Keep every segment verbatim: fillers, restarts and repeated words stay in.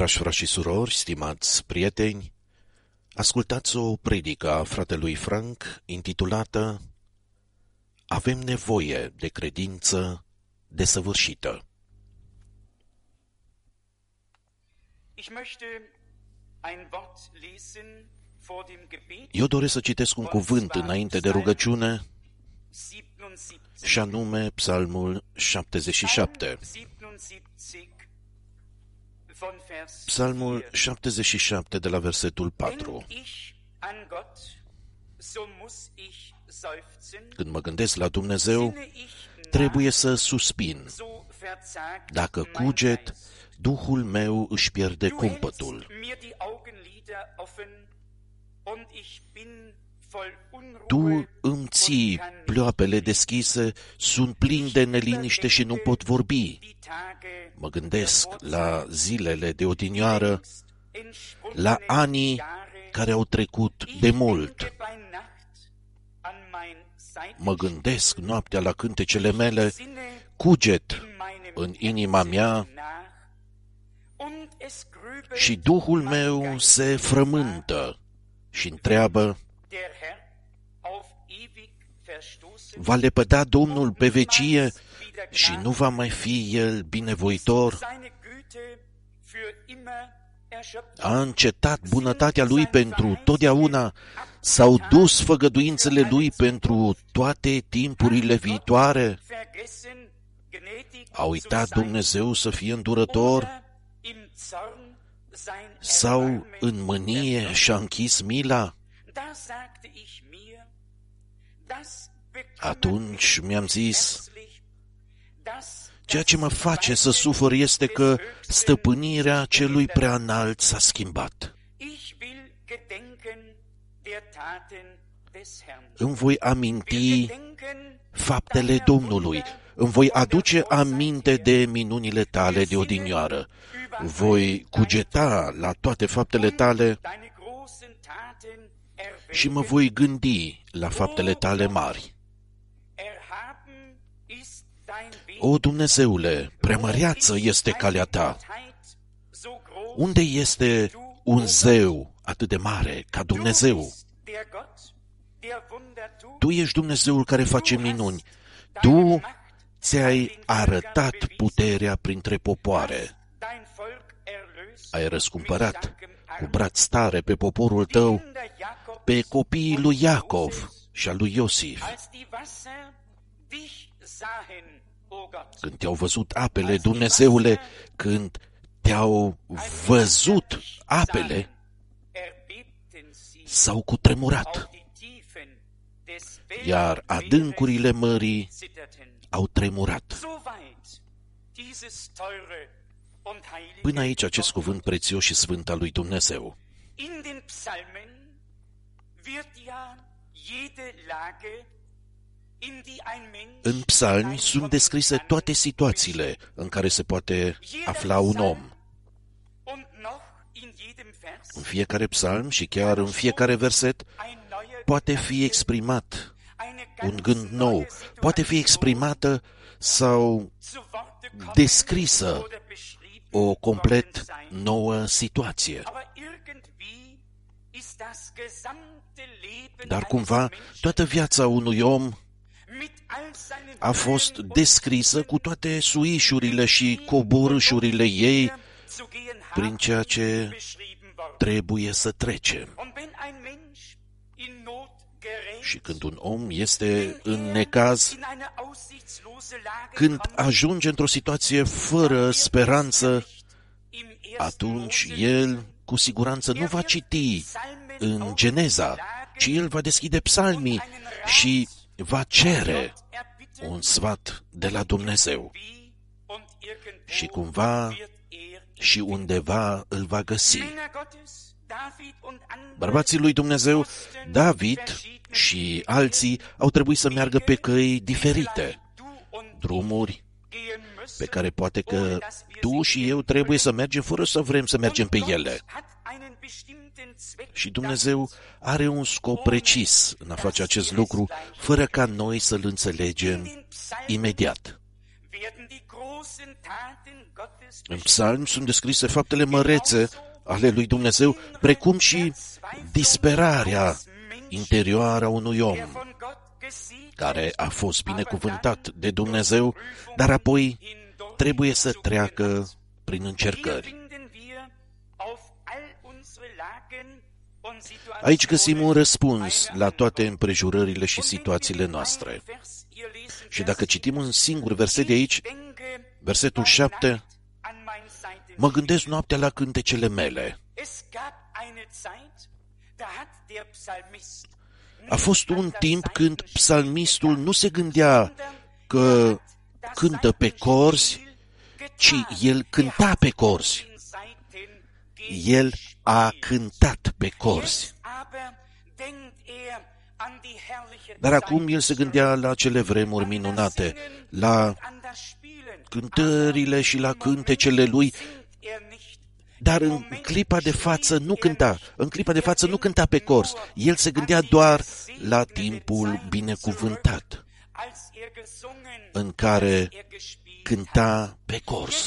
Dragi frați și surori, stimați prieteni, ascultați o predică a fratelui Frank intitulată Avem nevoie de credință desăvârșită. Eu doresc să citesc un cuvânt înainte de rugăciune, și anume Psalmul șaptezeci și șapte. Psalmul șaptezeci și șapte de la versetul patru. Când mă gândesc la Dumnezeu, trebuie să suspin. Dacă cuget, Duhul meu își pierde cumpătul. Tu îmi ții pleoapele deschise, sunt plin de neliniște și nu pot vorbi. Mă gândesc la zilele de odinioară, la anii care au trecut de mult. Mă gândesc noaptea la cântecele mele, cuget în inima mea și Duhul meu se frământă și întreabă: va lepăda Domnul pe vecie și nu va mai fi El binevoitor? A încetat bunătatea Lui pentru totdeauna? S-au dus făgăduințele Lui pentru toate timpurile viitoare? A uitat Dumnezeu să fie îndurător? Sau în mânie și-a închis mila? Atunci mi-am zis, ceea ce mă face să sufăr este că stăpânirea celui prea înalt s-a schimbat. Îmi voi aminti faptele Domnului, îmi voi aduce aminte de minunile tale de odinioară, voi cugeta la toate faptele tale și mă voi gândi la faptele tale mari. O, Dumnezeule, preamăreață este calea ta. Unde este un zeu atât de mare ca Dumnezeu? Tu ești Dumnezeul care face minuni. Tu ți-ai arătat puterea printre popoare. Ai răscumpărat cu braț tare pe poporul tău, pe copiii lui Iacov și al lui Iosif. Când te-au văzut apele, Dumnezeule, când te-au văzut apele, s-au cutremurat, iar adâncurile mării au tremurat. Până aici acest cuvânt prețios și sfânt al lui Dumnezeu. În psalmi sunt descrise toate situațiile în care se poate afla un om. În fiecare psalm și chiar în fiecare verset poate fi exprimat un gând nou, poate fi exprimată sau descrisă o complet nouă situație. Dar cumva toată viața unui om a fost descrisă cu toate suișurile și coborâșurile ei prin ceea ce trebuie să trecem. Și când un om este în necaz, când ajunge într-o situație fără speranță, atunci el cu siguranță nu va citi în Geneza, ci el va deschide psalmii și va cere un sfat de la Dumnezeu. Și cumva și undeva îl va găsi. Bărbații lui Dumnezeu, David și alții, au trebuit să meargă pe căi diferite, drumuri pe care poate că tu și eu trebuie să mergem fără să vrem să mergem pe ele. Și Dumnezeu are un scop precis în a face acest lucru, fără ca noi să-l înțelegem imediat. În psalmi sunt descrise faptele mărețe ale lui Dumnezeu, precum și disperarea interioară a unui om care a fost binecuvântat de Dumnezeu, dar apoi trebuie să treacă prin încercări. Aici găsim un răspuns la toate împrejurările și situațiile noastre. Și dacă citim un singur verset de aici, versetul șapte, mă gândesc noaptea la cântecele mele. A fost un timp când psalmistul nu se gândea că cântă pe corzi, ci el cânta pe corzi. El a cântat pe corzi. Dar acum el se gândea la cele vremuri minunate, la cântările și la cântecele lui, dar în clipa de față nu cânta, în clipa de față nu cânta pe corzi. El se gândea doar la timpul binecuvântat, în care cânta pe corzi.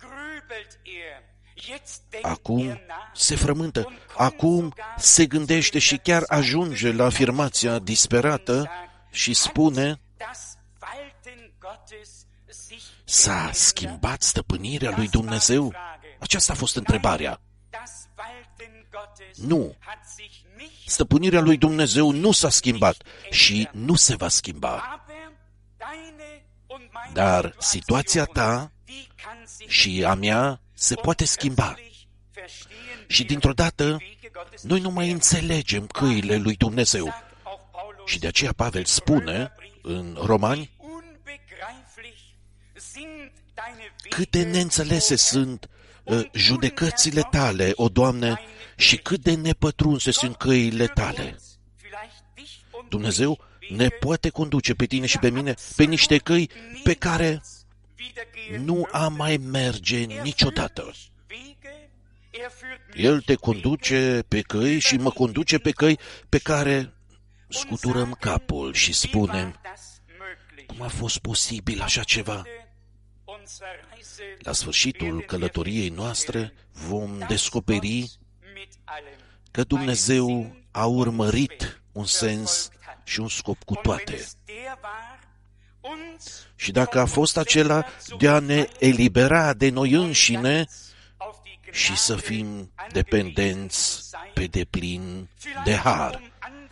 Acum se frământă, acum se gândește și chiar ajunge la afirmația disperată și spune: s-a schimbat stăpânirea lui Dumnezeu? Aceasta a fost întrebarea. Nu. Stăpânirea lui Dumnezeu nu s-a schimbat și nu se va schimba. Dar situația ta și a mea se poate schimba. Și dintr-o dată, noi nu mai înțelegem căile lui Dumnezeu. Și de aceea Pavel spune în Romani: cât de neînțelese sunt uh, judecățile tale, o Doamne, și cât de nepătrunse sunt căile tale. Dumnezeu ne poate conduce pe tine și pe mine pe niște căi pe care nu am mai merge niciodată. El te conduce pe căi și mă conduce pe căi pe care scuturăm capul și spunem: cum a fost posibil așa ceva? La sfârșitul călătoriei noastre vom descoperi că Dumnezeu a urmărit un sens și un scop cu toate. Și dacă a fost acela de a ne elibera de noi înșine și să fim dependenți pe deplin de har,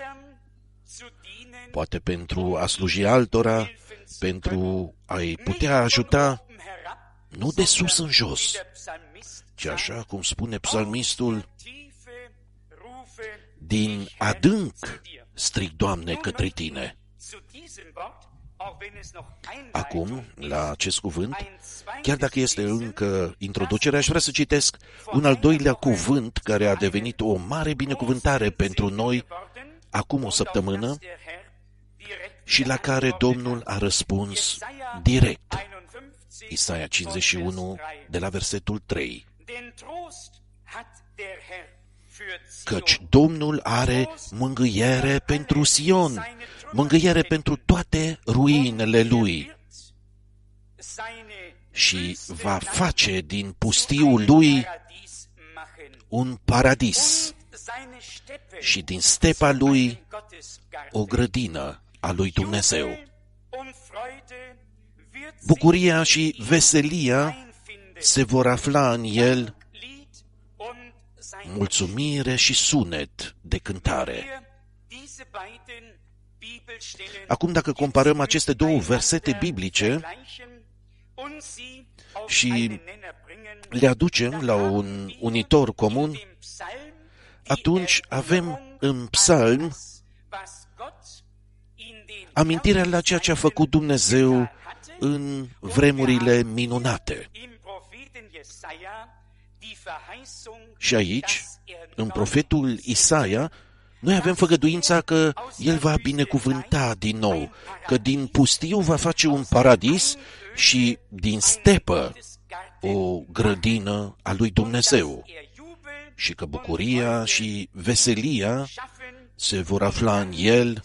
poate pentru a sluji altora, pentru a-i putea ajuta, nu de sus în jos, ci așa cum spune psalmistul: din adânc strig, Doamne, către tine. Acum, la acest cuvânt, chiar dacă este încă introducerea, aș vrea să citesc un al doilea cuvânt care a devenit o mare binecuvântare pentru noi acum o săptămână și la care Domnul a răspuns direct. Isaia cincizeci și unu, de la versetul trei. Căci Domnul are mângâiere pentru Sion, mângâiere pentru toate ruinele lui, și va face din pustiul lui un paradis și din stepa lui o grădină a lui Dumnezeu. Bucuria și veselia se vor afla în el, mulțumire și sunet de cântare. Acum, dacă comparăm aceste două versete biblice și le aducem la un unitor comun, atunci avem în psalm amintirea la ceea ce a făcut Dumnezeu în vremurile minunate. Și aici, în profetul Isaia, noi avem făgăduința că El va binecuvânta din nou, că din pustiu va face un paradis și din stepă o grădină a lui Dumnezeu, și că bucuria și veselia se vor afla în El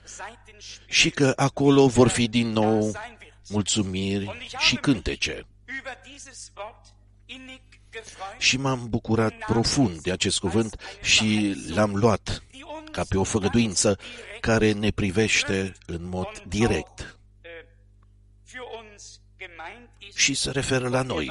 și că acolo vor fi din nou mulțumiri și cântece. Și m-am bucurat profund de acest cuvânt și l-am luat ca pe o făgăduință care ne privește în mod direct și se referă la noi.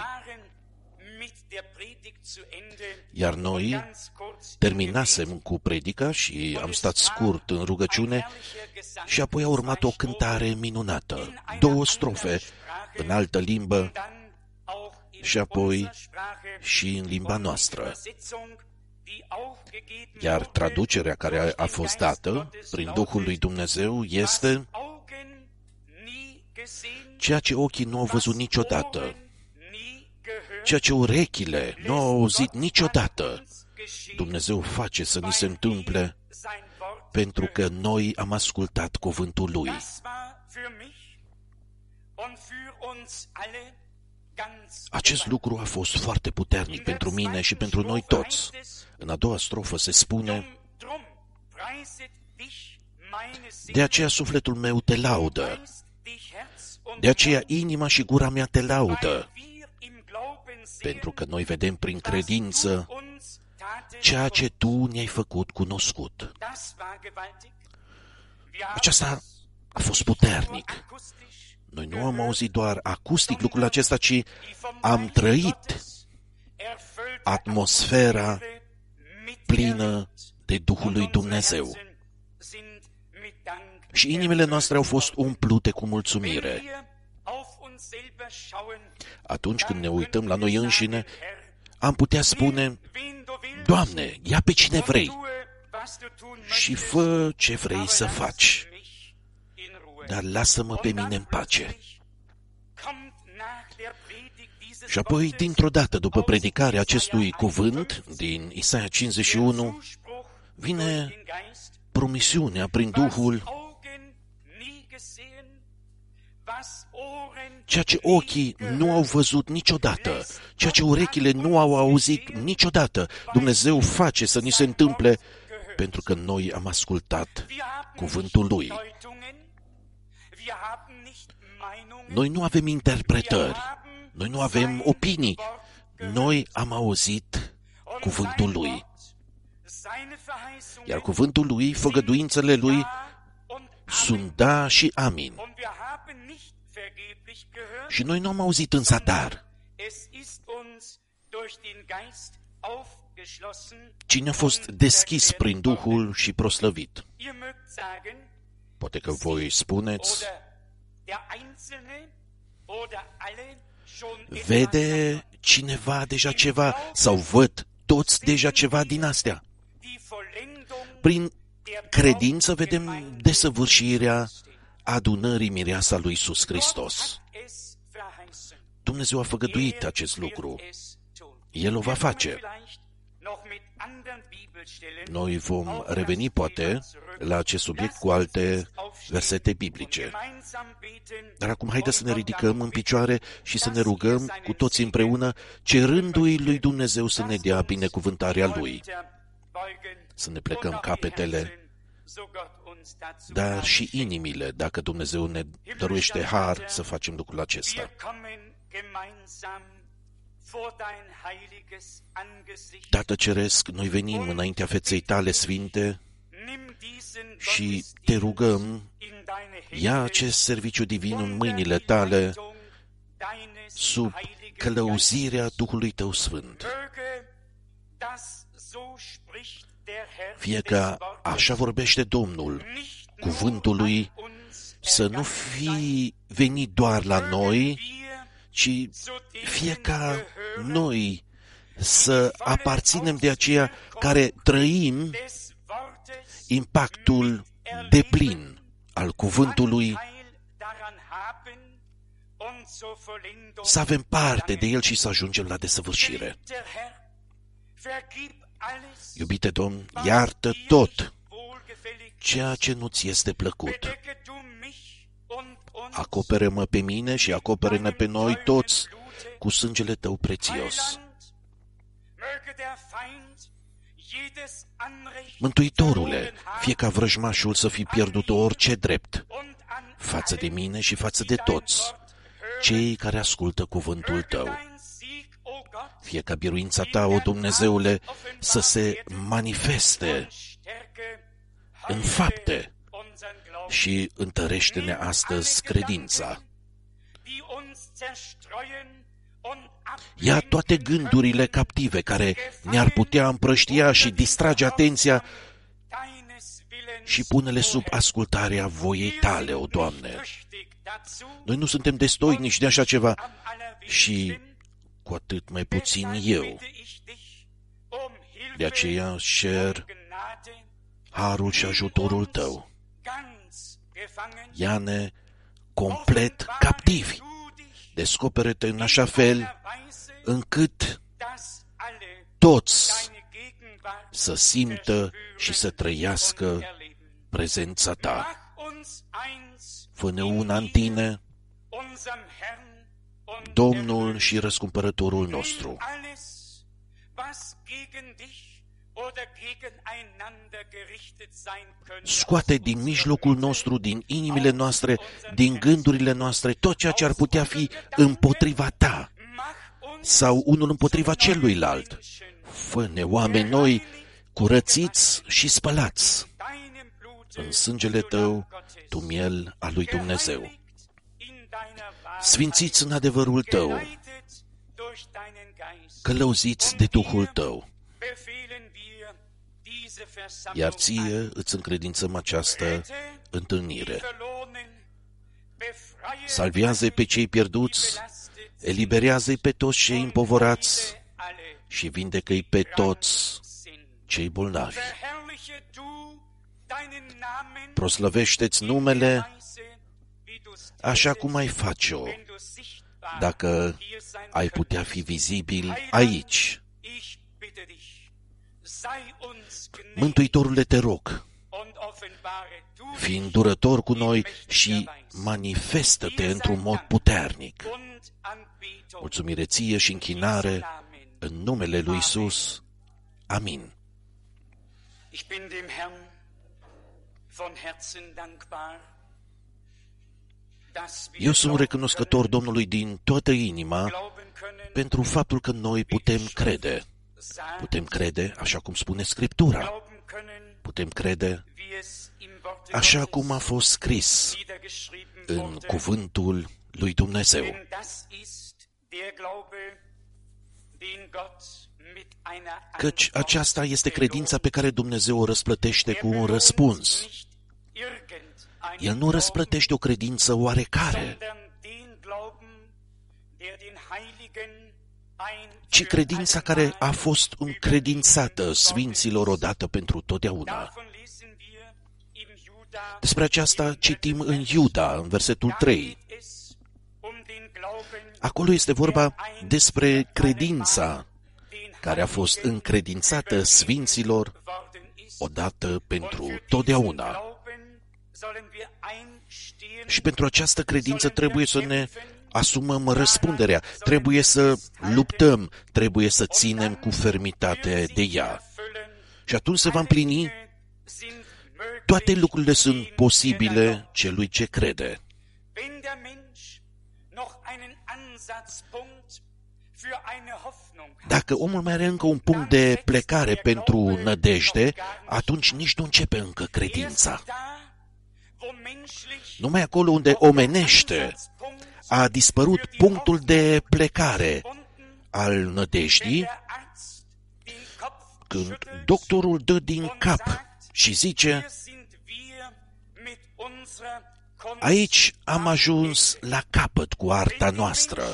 Iar noi terminasem cu predica și am stat scurt în rugăciune și apoi a urmat o cântare minunată, două strofe în altă limbă și apoi și în limba noastră. Iar traducerea care a fost dată prin Duhul lui Dumnezeu este ceea ce ochii nu au văzut niciodată, ceea ce urechile nu au auzit niciodată. Dumnezeu face să ni se întâmple pentru că noi am ascultat cuvântul Lui. Acest lucru a fost foarte puternic pentru mine și pentru noi toți. În a doua strofă se spune: de aceea sufletul meu te laudă, de aceea inima și gura mea te laudă, pentru că noi vedem prin credință ceea ce Tu ne-ai făcut cunoscut. Aceasta a fost puternic. Noi nu am auzit doar acustic lucrul acesta, ci am trăit atmosfera plină de Duhul lui Dumnezeu. Și inimile noastre au fost umplute cu mulțumire. Atunci când ne uităm la noi înșine, am putea spune: Doamne, ia pe cine vrei și fă ce vrei să faci, dar lasă-mă pe mine în pace. Și apoi, dintr-o dată, după predicarea acestui cuvânt din Isaia cincizeci și unu, vine promisiunea prin Duhul: ceea ce ochii nu au văzut niciodată, ceea ce urechile nu au auzit niciodată, Dumnezeu face să ni se întâmple pentru că noi am ascultat cuvântul Lui. Noi nu avem interpretări, noi nu avem opinii, noi am auzit cuvântul Lui. Iar cuvântul Lui, făgăduințele Lui, sunt da și amin. Și noi nu am auzit în zadar. Cine a fost deschis prin Duhul și proslăvit. Poate că voi spuneți: vede cineva deja ceva sau văd toți deja ceva din astea. Prin credință vedem desăvârșirea adunării mireasa lui Iisus Hristos. Dumnezeu a făgăduit acest lucru. El o va face. Noi vom reveni, poate, la acest subiect cu alte versete biblice. Dar acum haideți să ne ridicăm în picioare și să ne rugăm cu toți împreună, cerându-i lui Dumnezeu să ne dea binecuvântarea Lui. Să ne plecăm capetele, dar și inimile, dacă Dumnezeu ne dăruiește har să facem lucrul acesta. Tată Ceresc, noi venim înaintea feței Tale sfinte și Te rugăm, ia acest serviciu divin în mâinile Tale, sub călăuzirea Duhului Tău Sfânt. Fie că așa vorbește Domnul, cuvântul Lui, să nu fi venit doar la noi, ci fie ca noi să aparținem de aceia care trăim impactul deplin al cuvântului, să avem parte de el și să ajungem la desăvârșire. Iubite Domn, iartă tot ceea ce nu-ți este plăcut. Acoperă-mă pe mine și acoperă-ne pe noi toți cu sângele Tău prețios. Mântuitorule, fie ca vrăjmașul să fi pierdut orice drept față de mine și față de toți cei care ascultă cuvântul tău. Fie ca biruința ta, o Dumnezeule, să se manifeste în fapte și întărește-ne astăzi credința. Ia toate gândurile captive care ne-ar putea împrăștia și distrage atenția și pune-le sub ascultarea voiei tale, o Doamne. Noi nu suntem destoinici de așa ceva și cu atât mai puțin eu. De aceea îți cer harul și ajutorul tău. Ia-ne complet captivi. Descoperă-te în așa fel încât toți să simtă și să trăiască prezența ta. Fă-ne una în tine, Domnul și răscumpărătorul nostru. Scoate din mijlocul nostru, din inimile noastre, din gândurile noastre, tot ceea ce ar putea fi împotriva ta sau unul împotriva celuilalt. Fă-ne oameni noi, curățiți și spălați în sângele tău, tu miel al lui Dumnezeu. Sfințiți în adevărul tău, călăuziți de Duhul tău. Iar ție îți încredințăm această întâlnire. Salvează-i pe cei pierduți, eliberează-i pe toți cei împovorați și vindecă-i pe toți cei bolnavi. Proslăvește-ți numele așa cum ai face-o, dacă ai putea fi vizibil aici. Mântuitorule, te rog, fii îndurător cu noi și manifestă-te într-un mod puternic. Mulțumire ție și închinare în numele lui Iisus. Amin. Eu sunt recunoscător Domnului din toată inima pentru faptul că noi putem crede. Putem crede așa cum spune Scriptura. Putem crede așa cum a fost scris în cuvântul lui Dumnezeu. Căci aceasta este credința pe care Dumnezeu o răsplătește cu un răspuns. El nu răsplătește o credință oarecare, ci credința care a fost încredințată sfinților odată pentru totdeauna. Despre aceasta citim în Iuda, în versetul trei. Acolo este vorba despre credința care a fost încredințată sfinților odată pentru totdeauna. Și pentru această credință trebuie să ne asumăm răspunderea, trebuie să luptăm, trebuie să ținem cu fermitate de ea. Și atunci se va împlini, toate lucrurile sunt posibile celui ce crede. Dacă omul mai are încă un punct de plecare pentru nădejde, atunci nici nu începe încă credința. Numai acolo unde omenește a dispărut punctul de plecare al nădejdii, când doctorul dă din cap și zice: aici am ajuns la capăt cu arta noastră.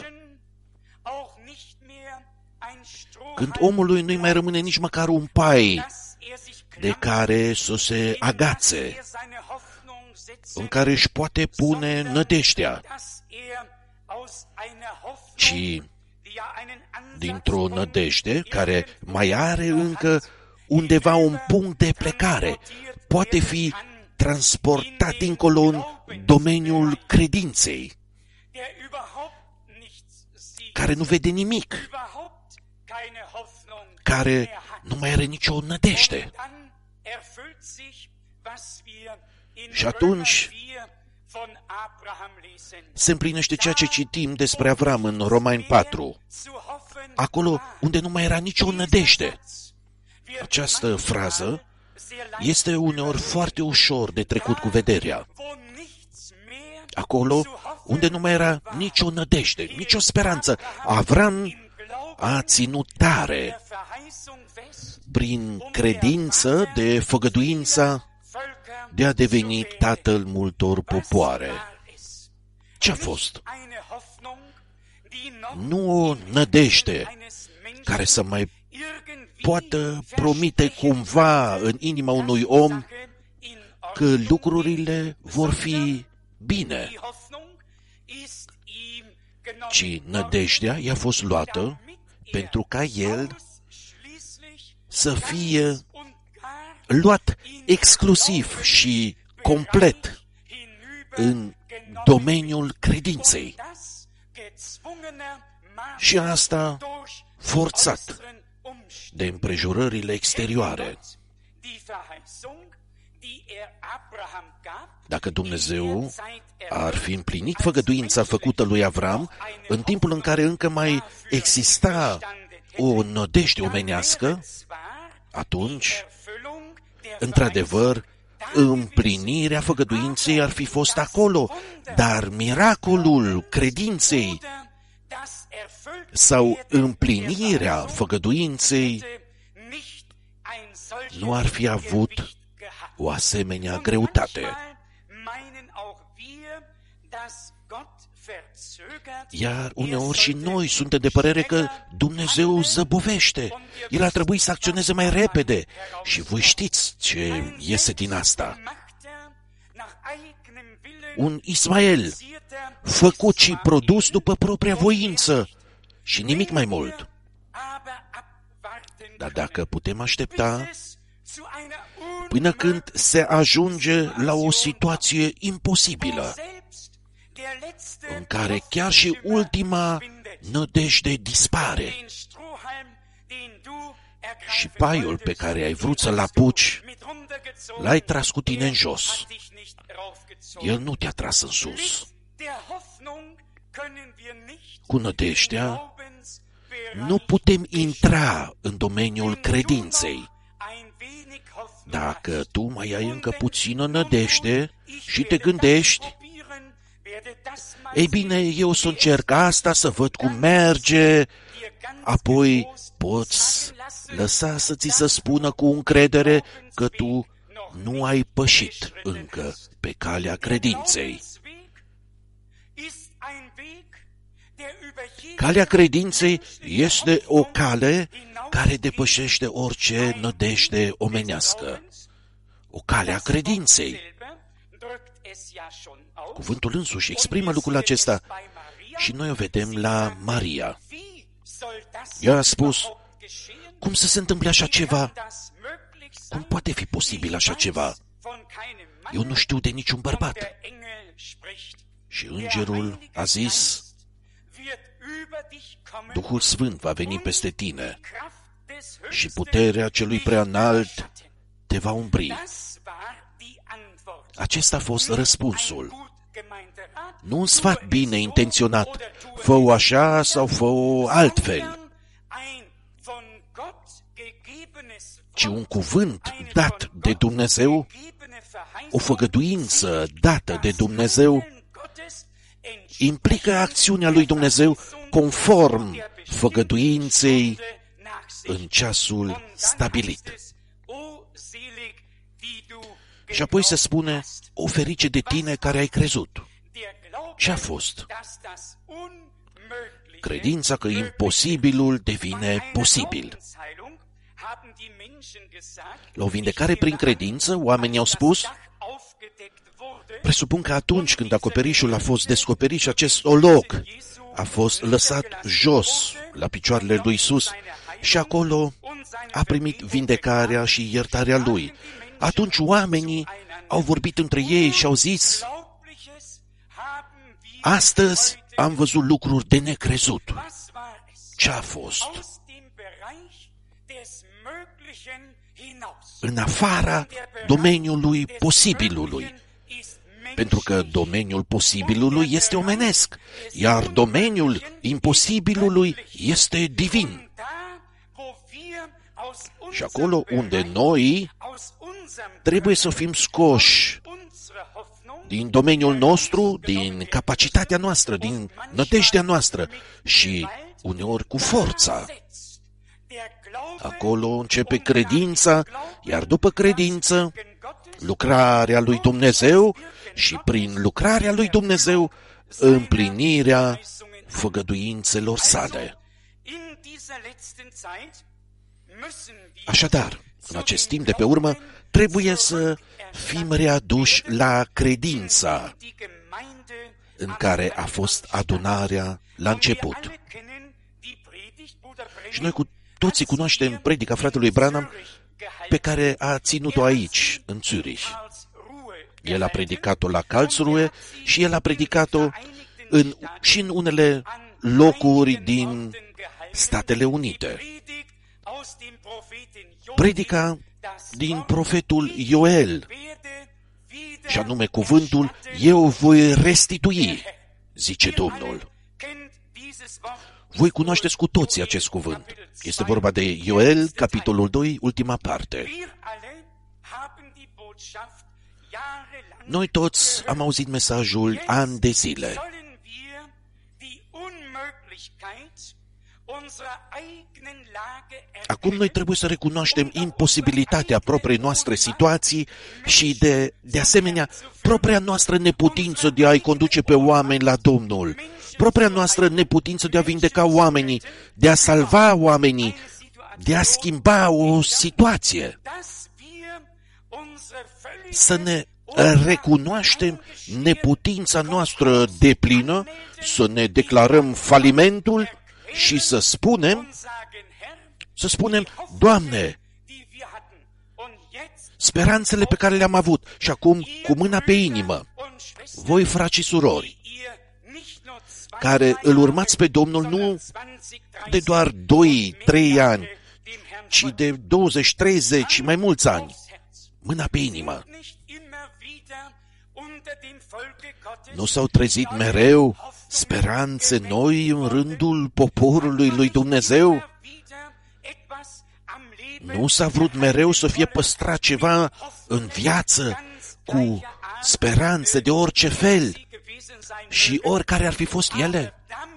Când omului nu-i mai rămâne nici măcar un pai de care să se agațe, în care își poate pune nădejdea, ci dintr-o nădejde care mai are încă undeva un punct de plecare, poate fi transportat dincolo în domeniul credinței, care nu vede nimic, care nu mai are nicio nădejde. Și atunci se împlinește ceea ce citim despre Avram în Romani patru, acolo unde nu mai era nicio nădejde. Această frază este uneori foarte ușor de trecut cu vederea. Acolo unde nu mai era nicio nădejde, nicio speranță, Avram a ținut tare prin credință de făgăduința de a deveni tatăl multor popoare. Ce-a fost? Nu o nădejde care să mai poată promite cumva în inima unui om că lucrurile vor fi bine, ci nădejdea i-a fost luată pentru ca el să fie luat exclusiv și complet în domeniul credinței. Și asta forțat de împrejurările exterioare. Dacă Dumnezeu ar fi împlinit făgăduința făcută lui Avram în timpul în care încă mai exista o nădejde omenească, atunci, într-adevăr, împlinirea făgăduinței ar fi fost acolo, dar miracolul credinței sau împlinirea făgăduinței nu ar fi avut o asemenea greutate. Iar uneori și noi suntem de părere că Dumnezeu zăbovește. El ar trebui să acționeze mai repede. Și voi știți ce iese din asta. Un Ismael făcut și produs după propria voință și nimic mai mult. Dar dacă putem aștepta până când se ajunge la o situație imposibilă, în care chiar și ultima nădejde dispare și paiul pe care ai vrut să-l apuci, l-ai tras cu tine în jos. El nu te-a tras în sus. Cu nădejdea nu putem intra în domeniul credinței. Dacă tu mai ai încă puțină nădejde și te gândești, ei bine, eu să încerc asta, să văd cum merge, apoi poți lăsa să ți se spună cu încredere că tu nu ai pășit încă pe calea credinței. Calea credinței este o cale care depășește orice nădejde omenească. O cale a credinței. Cuvântul însuși exprimă lucrul acesta și noi o vedem la Maria. Ea a spus, cum să se întâmple așa ceva? Cum poate fi posibil așa ceva? Eu nu știu de niciun bărbat. Și îngerul a zis, Duhul Sfânt va veni peste tine și puterea celui preanalt te va umbri. Acesta a fost răspunsul. Nu un sfat bine intenționat, fă-o așa sau fă-o altfel, ci un cuvânt dat de Dumnezeu, o făgăduință dată de Dumnezeu, implică acțiunea lui Dumnezeu conform făgăduinței în ceasul stabilit. Și apoi se spune, o ferice de tine care ai crezut. Ce a fost? Credința că imposibilul devine posibil. La o vindecare prin credință, oamenii au spus, presupun că atunci când acoperișul a fost descoperit și acest olog a fost lăsat jos la picioarele lui Iisus și acolo a primit vindecarea și iertarea lui. Atunci oamenii au vorbit între ei și au zis, astăzi am văzut lucruri de necrezut. Ce a fost? În afara domeniului posibilului, pentru că domeniul posibilului este omenesc, iar domeniul imposibilului este divin. Și acolo unde noi trebuie să fim scoși din domeniul nostru, din capacitatea noastră, din nădejdea noastră și uneori cu forța. Acolo începe credința, iar după credință, lucrarea lui Dumnezeu și prin lucrarea lui Dumnezeu, împlinirea făgăduințelor sale. Așadar, în acest timp de pe urmă, trebuie să fim readuși la credința în care a fost adunarea la început. Și noi cu toții cunoaștem predica fratelui Branham pe care a ținut-o aici, în Zürich. El a predicat-o la Karlsruhe și el a predicat-o în, și în unele locuri din Statele Unite. Predica din profetul Ioel, și anume cuvântul, eu voi restitui, zice Domnul. Voi cunoașteți cu toții acest cuvânt. Este vorba de Ioel, capitolul doi, ultima parte. Noi toți am auzit mesajul ani de zile. Acum noi trebuie să recunoaștem imposibilitatea propriei noastre situații și de, de asemenea propria noastră neputință de a-i conduce pe oameni la Domnul, propria noastră neputință de a vindeca oamenii, de a salva oamenii, de a schimba o situație. Să ne recunoaștem neputința noastră deplină, să ne declarăm falimentul și să spunem, să spunem, Doamne, speranțele pe care le-am avut și acum cu mâna pe inimă, voi, frați și surori, care îl urmați pe Domnul nu de doar doi trei ani, ci de douăzeci treizeci și mai mulți ani, mâna pe inimă. Nu s-au trezit mereu speranțe noi în rândul poporului lui Dumnezeu? Nu s-a vrut mereu să fie păstrat ceva în viață cu speranțe de orice fel și oricare ar fi fost ele?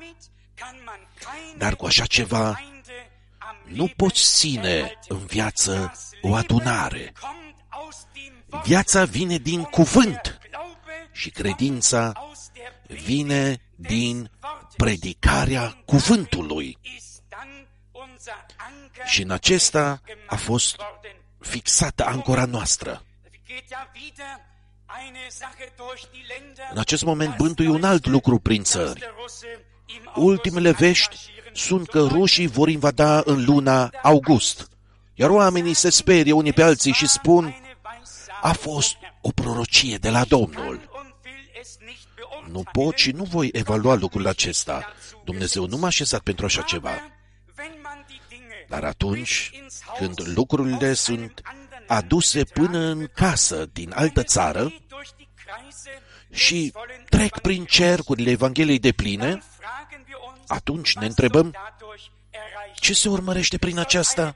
Dar cu așa ceva nu poți ține în viață o adunare. Viața vine din cuvânt și credința vine din predicarea cuvântului. Și în acesta a fost fixată ancora noastră. În acest moment bântuie un alt lucru prin țări. Ultimele vești sunt că rușii vor invada în luna august, iar oamenii se sperie unii pe alții și spun, a fost o prorocie de la Domnul. Nu pot și nu voi evalua lucrul acesta. Dumnezeu nu m-a așezat pentru așa ceva. Dar atunci când lucrurile sunt aduse până în casă din altă țară și trec prin cercurile Evangheliei depline, atunci ne întrebăm, ce se urmărește prin aceasta?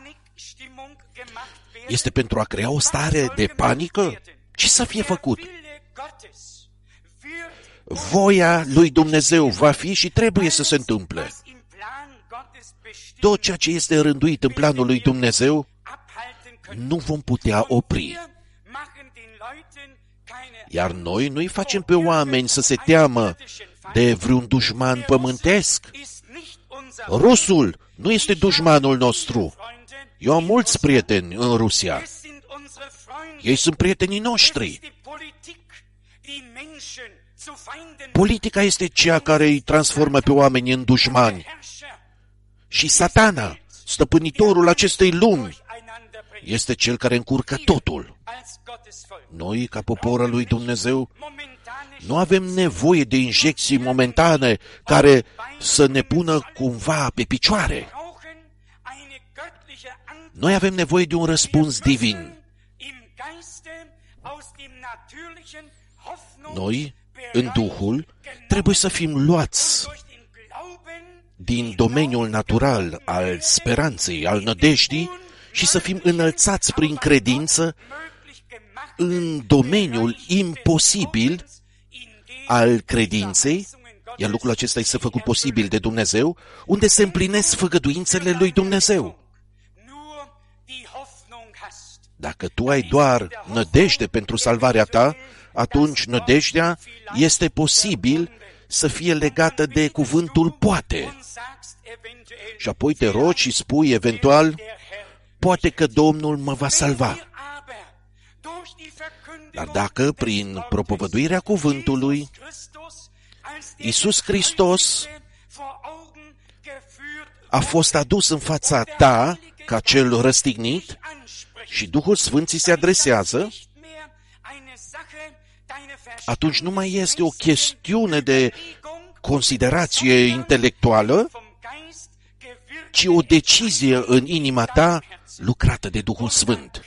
Este pentru a crea o stare de panică? Ce să fie făcut? Voia lui Dumnezeu va fi și trebuie să se întâmple. Tot ceea ce este rânduit în planul lui Dumnezeu nu vom putea opri. Iar noi nu-i facem pe oameni să se teamă de vreun dușman pământesc. Rusul nu este dușmanul nostru. Eu am mulți prieteni în Rusia. Ei sunt prietenii noștri. Politica este cea care îi transformă pe oameni în dușmani. Și Satana, stăpânitorul acestei lumi, este cel care încurcă totul. Noi, ca popor al lui Dumnezeu, nu avem nevoie de injecții momentane care să ne pună cumva pe picioare. Noi avem nevoie de un răspuns divin. Noi, în Duhul, trebuie să fim luați din domeniul natural al speranței, al nădejdii și să fim înălțați prin credință în domeniul imposibil al credinței, iar lucrul acesta este făcut posibil de Dumnezeu, unde se împlinesc făgăduințele lui Dumnezeu. Dacă tu ai doar nădejde pentru salvarea ta, atunci nădejdea este posibil să fie legată de cuvântul poate. Și apoi te rogi și spui eventual, poate că Domnul mă va salva. Dar dacă prin propovăduirea cuvântului Iisus Hristos a fost adus în fața ta ca cel răstignit și Duhul Sfânt ți se adresează, atunci nu mai este o chestiune de considerație intelectuală, ci o decizie în inima ta lucrată de Duhul Sfânt.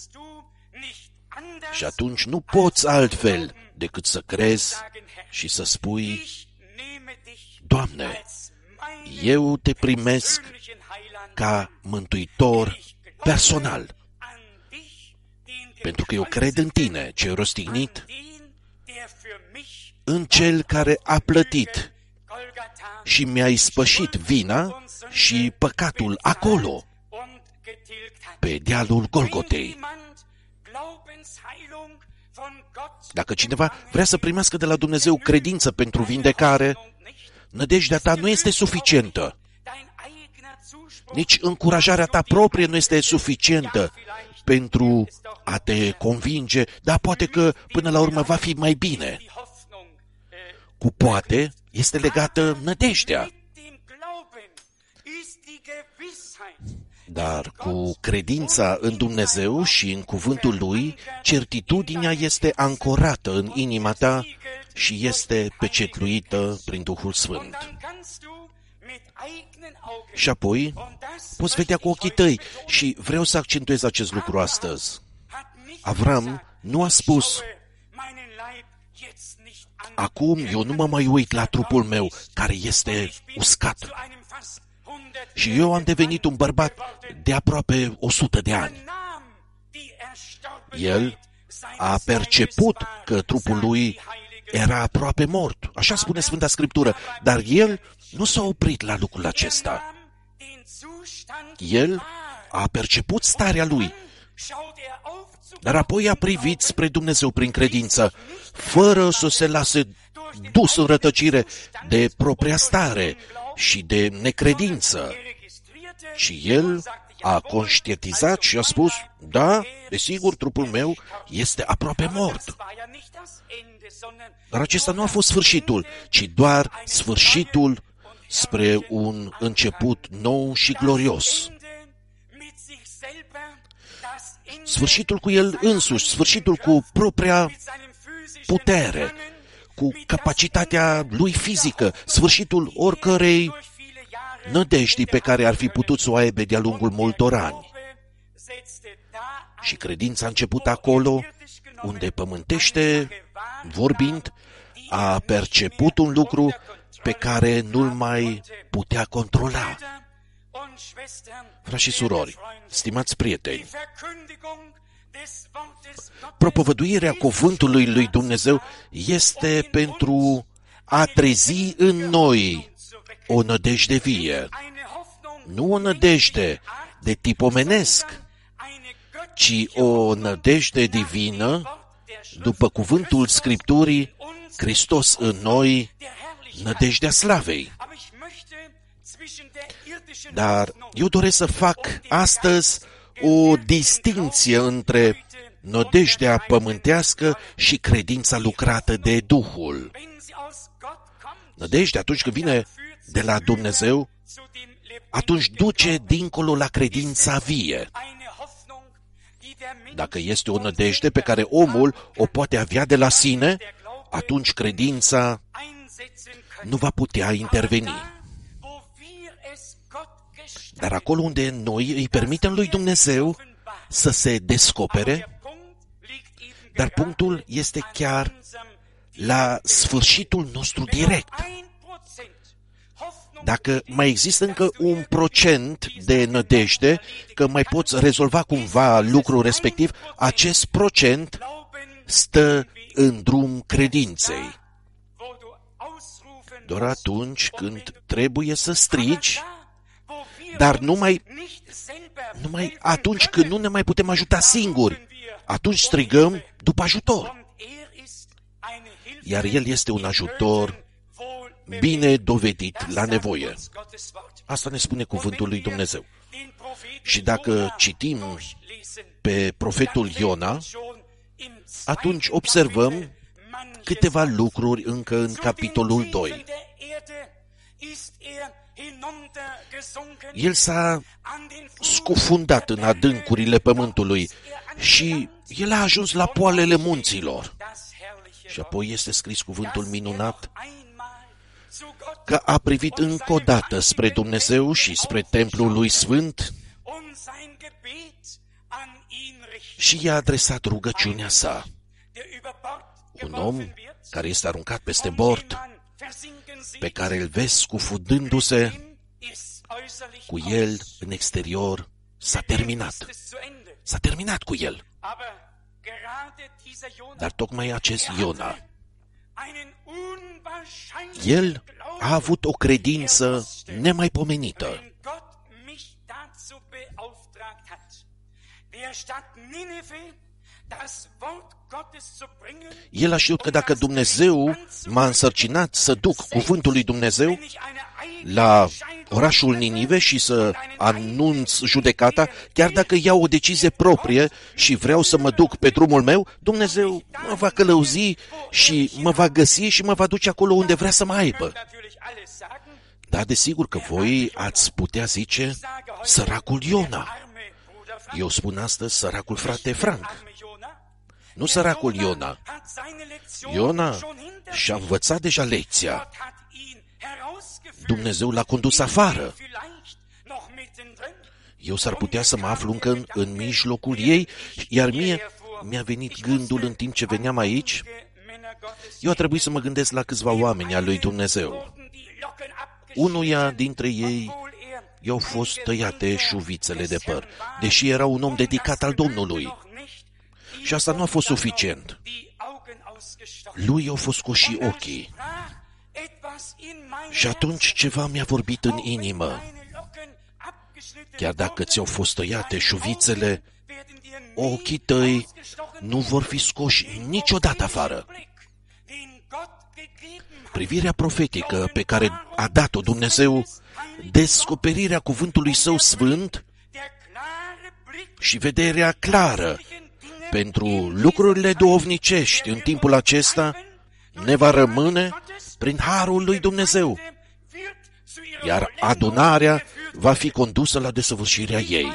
Și atunci nu poți altfel decât să crezi și să spui, Doamne, eu te primesc ca mântuitor personal, pentru că eu cred în tine, cel răstignit, în cel care a plătit și mi-a ispășit vina și păcatul acolo, pe dealul Golgotei. Dacă cineva vrea să primească de la Dumnezeu credință pentru vindecare, nădejdea ta nu este suficientă. Nici încurajarea ta proprie nu este suficientă pentru a te convinge, dar poate că până la urmă va fi mai bine. Cu poate este legată nădejdea. Dar cu credința în Dumnezeu și în cuvântul Lui, certitudinea este ancorată în inima ta și este pecetluită prin Duhul Sfânt. Și apoi poți vedea cu ochii tăi și vreau să accentuez acest lucru astăzi. Avram nu a spus, acum eu nu mă mai uit la trupul meu care este uscat și eu am devenit un bărbat de aproape o sută de ani. El a perceput că trupul lui era aproape mort, așa spune Sfânta Scriptură, dar el nu s-a oprit la lucrul acesta. El a perceput starea lui, dar apoi a privit spre Dumnezeu prin credință, fără să se lase dus în rătăcire de propria stare și de necredință. Și el a conștientizat și a spus, da, desigur, trupul meu este aproape mort. Dar acesta nu a fost sfârșitul, ci doar sfârșitul spre un început nou și glorios. Sfârșitul cu el însuși, sfârșitul cu propria putere, cu capacitatea lui fizică, sfârșitul oricărei nădejdii pe care ar fi putut să o aibă de-a lungul multor ani. Și credința a început acolo, unde pământește, vorbind, a perceput un lucru pe care nu-l mai putea controla. Frați și surori, stimați prieteni, propovăduirea cuvântului lui Dumnezeu este pentru a trezi în noi o nădejde vie, nu o nădejde de tip omenesc, ci o nădejde divină, după cuvântul Scripturii, Hristos în noi, nădejdea slavei. Dar eu doresc să fac astăzi o distinție între nădejdea pământească și credința lucrată de Duhul. Nădejdea, atunci când vine de la Dumnezeu, atunci duce dincolo la credința vie. Dacă este o nădejde pe care omul o poate avea de la sine, atunci credința nu va putea interveni. Dar acolo unde noi îi permitem lui Dumnezeu să se descopere, dar punctul este chiar la sfârșitul nostru direct. Dacă mai există încă un procent de nădejde că mai poți rezolva cumva lucrul respectiv, acest procent stă în drum credinței. Doar atunci când trebuie să strigi, dar numai, numai atunci când nu ne mai putem ajuta singuri, atunci strigăm după ajutor. Iar El este un ajutor bine dovedit la nevoie. Asta ne spune cuvântul lui Dumnezeu. Și dacă citim pe profetul Iona, atunci observăm câteva lucruri încă în capitolul doi. El s-a scufundat în adâncurile pământului și el a ajuns la poalele munților. Și apoi este scris cuvântul minunat că a privit încă o dată spre Dumnezeu și spre templul lui sfânt și i-a adresat rugăciunea sa. Un om care este aruncat peste bord, pe care îl vezi scufundându-se, cu el în exterior s-a terminat. S-a terminat cu el. Dar tocmai acest Iona, el a avut o credință nemaipomenită. El a știut că dacă Dumnezeu m-a însărcinat să duc cuvântul lui Dumnezeu la orașul Ninive și să anunț judecata, chiar dacă iau o decizie proprie și vreau să mă duc pe drumul meu, Dumnezeu mă va călăuzi și mă va găsi și mă va duce acolo unde vrea să mă aibă. Dar desigur că voi ați putea zice săracul Iona. Eu spun astăzi săracul frate Frank. Nu săracul Iona. Iona și-a învățat deja lecția. Dumnezeu l-a condus afară. Eu s-ar putea să mă aflu încă în, în mijlocul ei, iar mie mi-a venit gândul în timp ce veneam aici. Eu a trebuit să mă gândesc la câțiva oameni al lui Dumnezeu. Unuia dintre ei i-au fost tăiate șuvițele de păr, deși era un om dedicat al Domnului. Și asta nu a fost suficient. Lui i-au fost scoși ochii. Și atunci ceva mi-a vorbit în inimă. Chiar dacă ți-au fost tăiate șuvițele, ochii tăi nu vor fi scoși niciodată afară. Privirea profetică pe care a dat-o Dumnezeu, descoperirea cuvântului Său sfânt și vederea clară pentru lucrurile duhovnicești în timpul acesta ne va rămâne prin harul lui Dumnezeu, iar adunarea va fi condusă la desăvârșirea ei.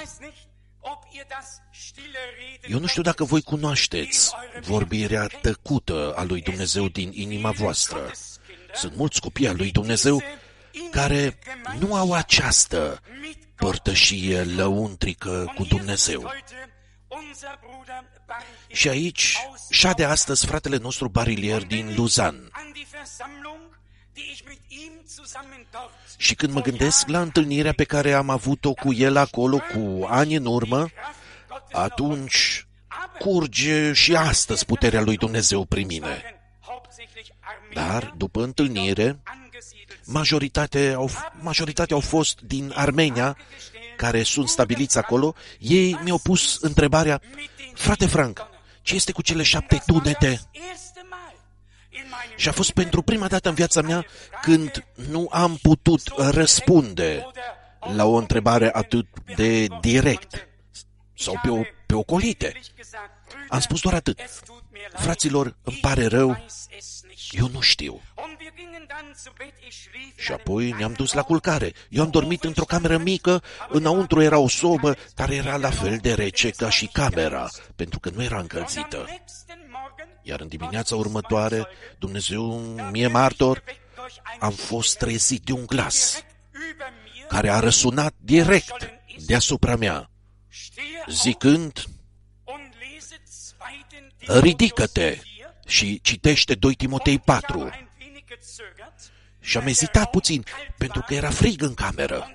Eu nu știu dacă voi cunoașteți vorbirea tăcută a lui Dumnezeu din inima voastră. Sunt mulți copii al lui Dumnezeu care nu au această părtășie lăuntrică cu Dumnezeu. Și aici șade astăzi fratele nostru barilier din Luzan. Și când mă gândesc la întâlnirea pe care am avut-o cu el acolo cu ani în urmă, atunci curge și astăzi puterea lui Dumnezeu prin mine. Dar, după întâlnire, majoritatea au, majoritatea au fost din Armenia, care sunt stabiliți acolo. Ei mi-au pus întrebarea: frate Frank, ce este cu cele șapte tunete? Și a fost pentru prima dată în viața mea când nu am putut răspunde la o întrebare atât de direct sau pe, o, pe ocolite. Am spus doar atât: fraților, îmi pare rău, eu nu știu. Și apoi ne-am dus la culcare. Eu am dormit într-o cameră mică, înăuntru era o sobă, dar era la fel de rece ca și camera, pentru că nu era încălzită. Iar în dimineața următoare, Dumnezeu mie martor, am fost trezit de un glas care a răsunat direct deasupra mea, zicând: ridică-te și citește doi Timotei patru. Și am ezitat puțin, pentru că era frig în cameră.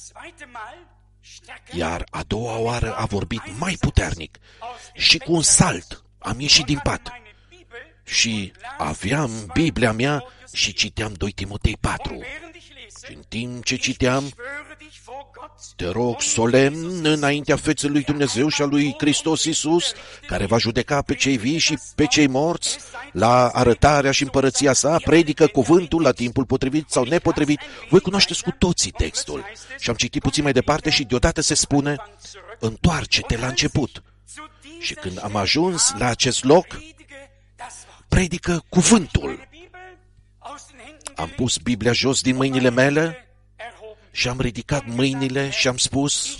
Iar a doua oară a vorbit mai puternic și cu un salt am ieșit din pat. Și aveam Biblia mea și citeam doi Timotei patru. Și în timp ce citeam, te rog solemn înaintea feței lui Dumnezeu și a lui Hristos Iisus, care va judeca pe cei vii și pe cei morți, la arătarea și împărăția sa, predică cuvântul la timpul potrivit sau nepotrivit. Voi cunoașteți cu toții textul. Și am citit puțin mai departe și deodată se spune, întoarce-te la început. Și când am ajuns la acest loc, predică cuvântul. Am pus Biblia jos din mâinile mele și am ridicat mâinile și am spus,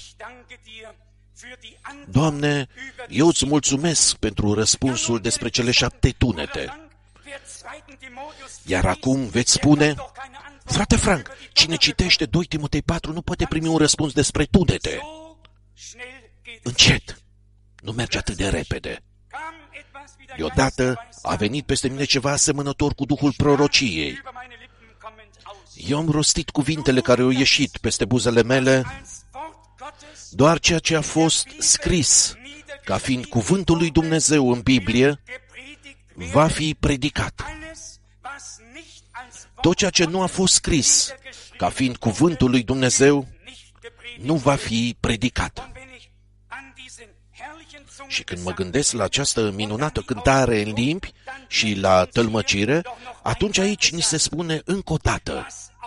Doamne, eu îți mulțumesc pentru răspunsul despre cele șapte tunete. Iar acum veți spune, frate Frank, cine citește doi Timotei patru nu poate primi un răspuns despre tunete. Încet, nu merge atât de repede. Deodată a venit peste mine ceva asemănător cu duhul prorociei. Eu am rostit cuvintele care au ieșit peste buzele mele, doar ceea ce a fost scris, ca fiind cuvântul lui Dumnezeu în Biblie, va fi predicat. Tot ceea ce nu a fost scris, ca fiind cuvântul lui Dumnezeu, nu va fi predicat. Și când mă gândesc la această minunată cântare în limbi și la tălmăcire, atunci aici ni se spune încă o dată,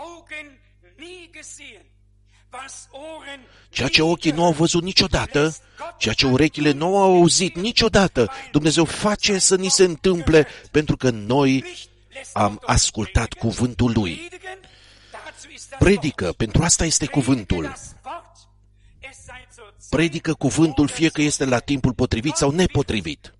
ceea ce ochii nu au văzut niciodată, ceea ce urechile nu au auzit niciodată, Dumnezeu face să ni se întâmple pentru că noi am ascultat cuvântul Lui. Predică, pentru asta este cuvântul. Predică cuvântul, fie că este la timpul potrivit sau nepotrivit.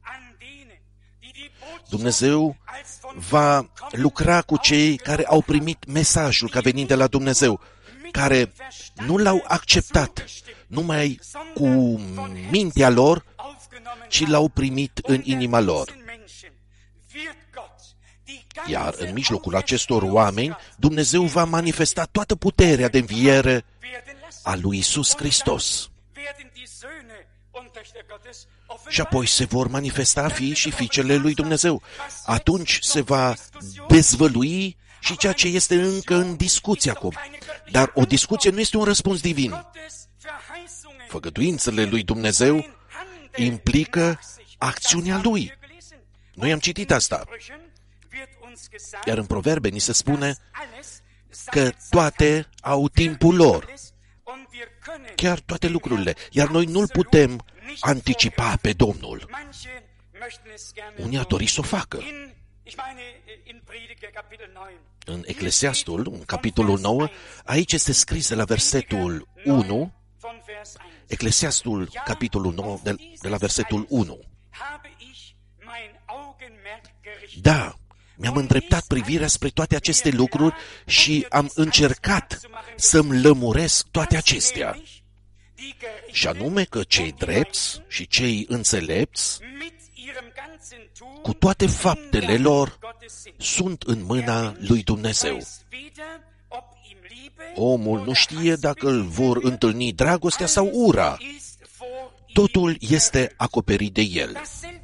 Dumnezeu va lucra cu cei care au primit mesajul ca venind de la Dumnezeu, care nu l-au acceptat numai cu mintea lor, ci l-au primit în inima lor. Iar în mijlocul acestor oameni, Dumnezeu va manifesta toată puterea de înviere a lui Iisus Hristos. Și apoi se vor manifesta fii și fiicele lui Dumnezeu. Atunci se va dezvălui și ceea ce este încă în discuție acum. Dar o discuție nu este un răspuns divin. Făgăduințele lui Dumnezeu implică acțiunea Lui. Noi am citit asta. Iar în Proverbe ni se spune că toate au timpul lor. Chiar toate lucrurile. Iar noi nu-L putem anticipa pe Domnul. Unii ar dori să o facă. În Eclesiastul, în capitolul nouă, aici este scris de la versetul unu, Eclesiastul, capitolul nouă, de, de la versetul unu. Da, mi-am îndreptat privirea spre toate aceste lucruri și am încercat să-mi lămuresc toate acestea. Și anume că cei drepți și cei înțelepți, cu toate faptele lor, sunt în mâna lui Dumnezeu. Omul nu știe dacă îl vor întâlni dragostea sau ura. Totul este acoperit de el.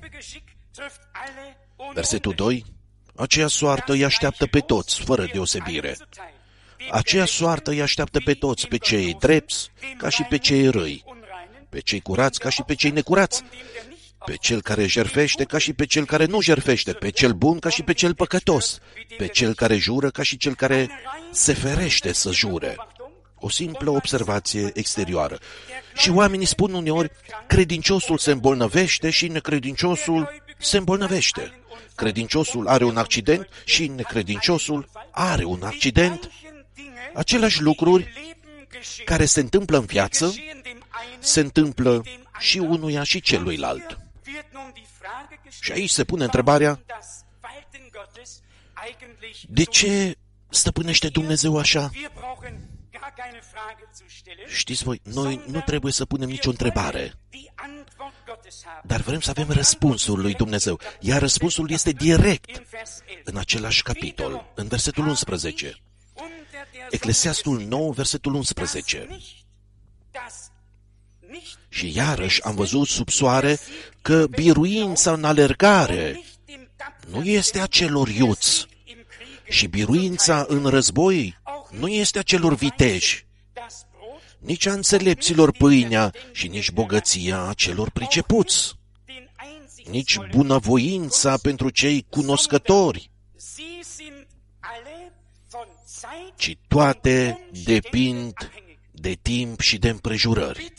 Versetul doi. Aceea soartă îi așteaptă pe toți, fără deosebire. Aceea soartă îi așteaptă pe toți, pe cei drepți, ca și pe cei răi, pe cei curați, ca și pe cei necurați, pe cel care jertfește, ca și pe cel care nu jertfește, pe cel bun, ca și pe cel păcătos, pe cel care jură, ca și cel care se ferește să jure. O simplă observație exterioară. Și oamenii spun uneori, credinciosul se îmbolnăvește și necredinciosul se îmbolnăvește. Credinciosul are un accident și necredinciosul are un accident. Aceleași lucruri care se întâmplă în viață se întâmplă și unuia și celuilalt. Și aici se pune întrebarea, de ce stăpânește Dumnezeu așa? Știți voi, noi nu trebuie să punem nicio întrebare, dar vrem să avem răspunsul lui Dumnezeu, iar răspunsul este direct în același capitol, în versetul unsprezece. Eclesiastul nouă, versetul unsprezece. Și iarăși am văzut sub soare că biruința în alergare nu este a celor iuți și biruința în război nu este a celor viteji, nici a înțelepților pâinea și nici bogăția a celor pricepuți, nici bunăvoința pentru cei cunoscători, ci toate depind de timp și de împrejurări.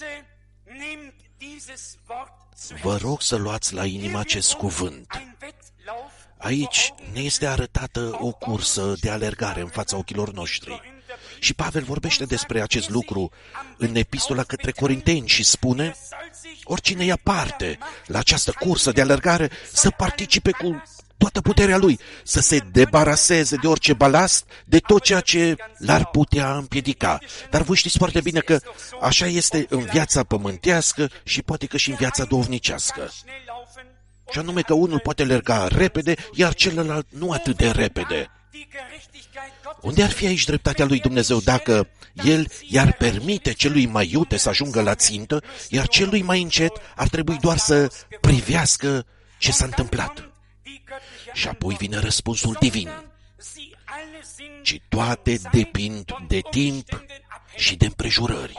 Vă rog să luați la inimă acest cuvânt. Aici ne este arătată o cursă de alergare în fața ochilor noștri. Și Pavel vorbește despre acest lucru în epistola către Corinteni și spune: oricine ia parte la această cursă de alergare să participe cu toată puterea lui, să se debaraseze de orice balast, de tot ceea ce l-ar putea împiedica. Dar voi știți foarte bine că așa este în viața pământească și poate că și în viața duhovnicească. Și anume că unul poate alerga repede, iar celălalt nu atât de repede. Unde ar fi aici dreptatea lui Dumnezeu dacă El i-ar permite celui mai iute să ajungă la țintă, iar celui mai încet ar trebui doar să privească ce s-a întâmplat? Și apoi vine răspunsul divin. Ci toate depind de timp și de împrejurări.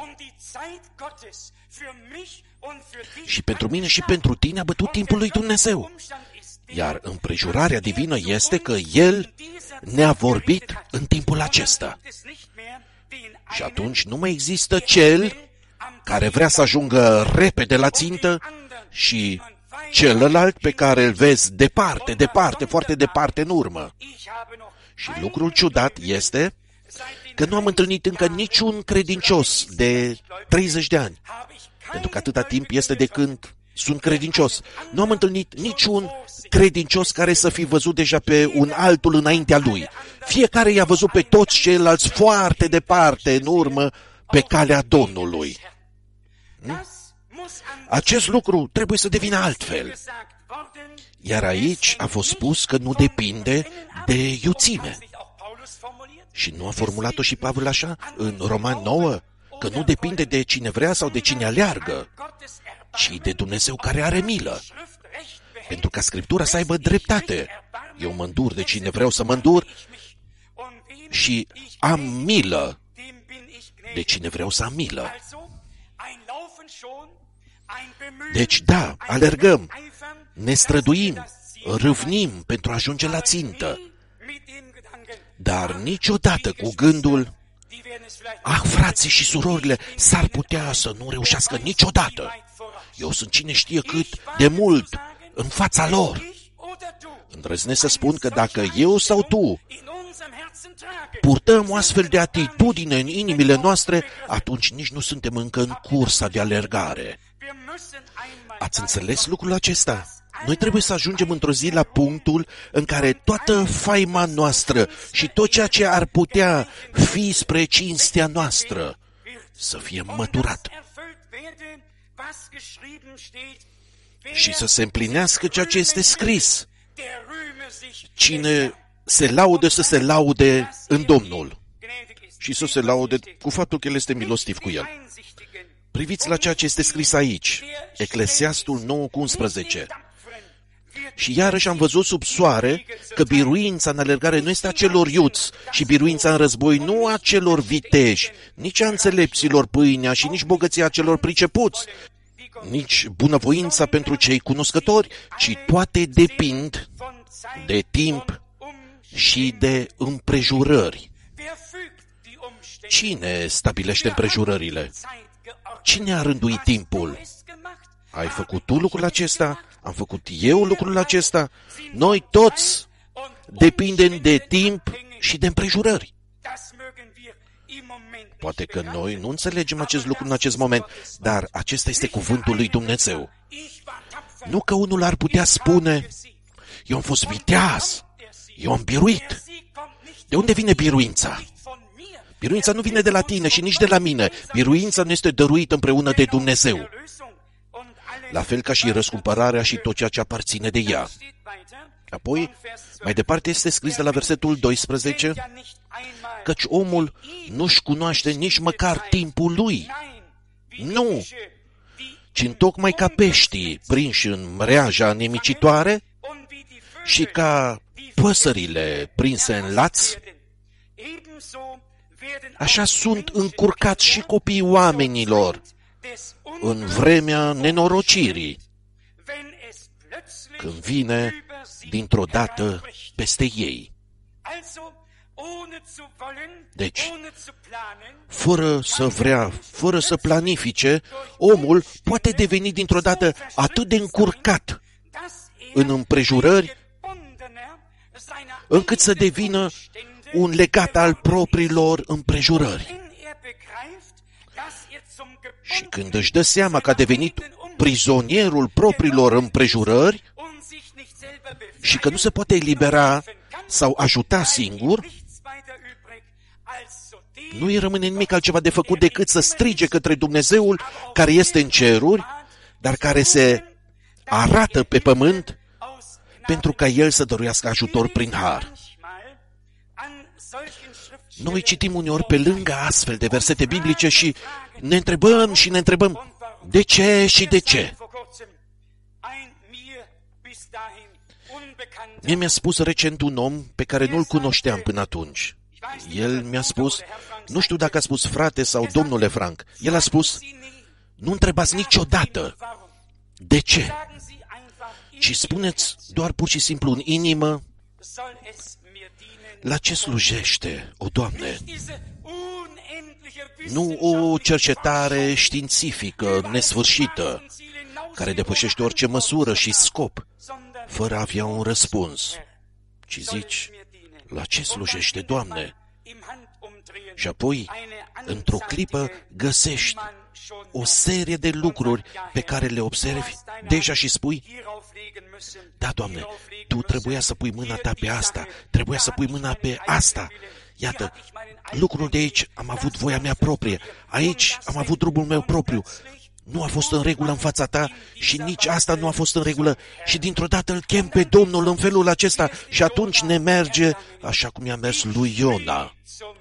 Și pentru mine și pentru tine a bătut timpul lui Dumnezeu. Iar împrejurarea divină este că El ne-a vorbit în timpul acesta. Și atunci nu mai există cel care vrea să ajungă repede la țintă și celălalt pe care îl vezi departe, departe, foarte departe în urmă. Și lucrul ciudat este că nu am întâlnit încă niciun credincios de treizeci de ani, pentru că atâta timp este de când sunt credincios. Nu am întâlnit niciun credincios care să fi văzut deja pe un altul înaintea lui. Fiecare i-a văzut pe toți ceilalți foarte departe în urmă pe calea Domnului. Hmm? Acest lucru trebuie să devină altfel. Iar aici a fost spus că nu depinde de iuțime. Și nu a formulat-o și Pavel așa în Roman nouă? Că nu depinde de cine vrea sau de cine aleargă, ci de Dumnezeu care are milă. Pentru ca Scriptura să aibă dreptate. Eu mă îndur de cine vreau să mă îndur și am milă de cine vreau să am milă. Deci da, alergăm, ne străduim, râvnim pentru a ajunge la țintă, dar niciodată cu gândul: ah, frații și surorile, s-ar putea să nu reușească niciodată. Eu sunt cine știe cât de mult în fața lor. Îndrăznesc să spun că dacă eu sau tu purtăm o astfel de atitudine în inimile noastre, atunci nici nu suntem încă în cursa de alergare. Ați înțeles lucrul acesta? Noi trebuie să ajungem într-o zi la punctul în care toată faima noastră și tot ceea ce ar putea fi spre cinstea noastră să fie măturat și să se împlinească ceea ce este scris. Cine se laude să se laude în Domnul și să se laude cu faptul că El este milostiv cu el. Priviți la ceea ce este scris aici, Eclesiastul nouă cu unsprezece. Și iarăși am văzut sub soare că biruința în alergare nu este a celor iuți și biruința în război nu a celor viteji, nici a înțelepților pâinea și nici bogăția celor pricepuți, nici bunăvoința pentru cei cunoscători, ci toate depind de timp și de împrejurări. Cine stabilește împrejurările? Cine a rânduit timpul? Ai făcut tu lucrul acesta? Am făcut eu lucrul acesta? Noi toți depindem de timp și de împrejurări. Poate că noi nu înțelegem acest lucru în acest moment, dar acesta este cuvântul lui Dumnezeu. Nu că unul ar putea spune: eu am fost viteaz, eu am biruit. De unde vine biruința? Biruința nu vine de la tine și nici de la mine. Biruința nu este dăruită împreună de Dumnezeu. La fel ca și răscumpărarea și tot ceea ce aparține de ea. Apoi, mai departe este scris de la versetul doisprezece, căci omul nu-și cunoaște nici măcar timpul lui. Nu! Ci întocmai ca peștii prinși în mreaja nemicitoare și ca păsările prinse în laț, așa sunt încurcați și copiii oamenilor în vremea nenorocirii, când vine dintr-o dată peste ei. Deci, fără să vrea, fără să planifice, omul poate deveni dintr-o dată atât de încurcat în împrejurări, încât să devină un legat al propriilor împrejurări. Și când își dă seama că a devenit prizonierul propriilor împrejurări și că nu se poate elibera sau ajuta singur, nu îi rămâne nimic altceva de făcut decât să strige către Dumnezeul care este în ceruri, dar care se arată pe pământ pentru ca El să dăruiască ajutor prin har. Noi citim uneori pe lângă astfel de versete biblice și ne întrebăm și ne întrebăm de ce și de ce. Mie mi-a spus recent un om pe care nu-l cunoșteam până atunci. El mi-a spus, nu știu dacă a spus frate sau domnule Frank, el a spus, nu întrebați niciodată de ce, ci spuneți doar pur și simplu în inimă, la ce slujește, o Doamne? Nu o cercetare științifică nesfârșită, care depășește orice măsură și scop, fără a avea un răspuns, ci zici, la ce slujește, Doamne? Și apoi, într-o clipă, găsești o serie de lucruri pe care le observi deja și spui, da, Doamne, Tu trebuia să pui mâna Ta pe asta, trebuia să pui mâna pe asta. Iată, lucrul de aici am avut voia mea proprie, aici am avut drumul meu propriu. Nu a fost în regulă în fața Ta și nici asta nu a fost în regulă și dintr-o dată îl chem pe Domnul în felul acesta și atunci ne merge așa cum i-a mers lui Iona.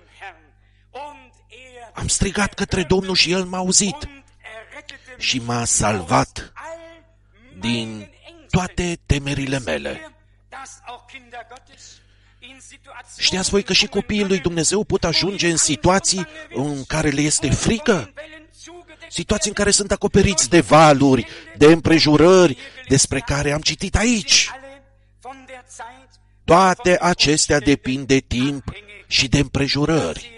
Am strigat către Domnul și El m-a auzit și m-a salvat din toate temerile mele. Știați voi că și copiii lui Dumnezeu pot ajunge în situații în care le este frică? Situații în care sunt acoperiți de valuri, de împrejurări, despre care am citit aici. Toate acestea depind de timp și de împrejurări.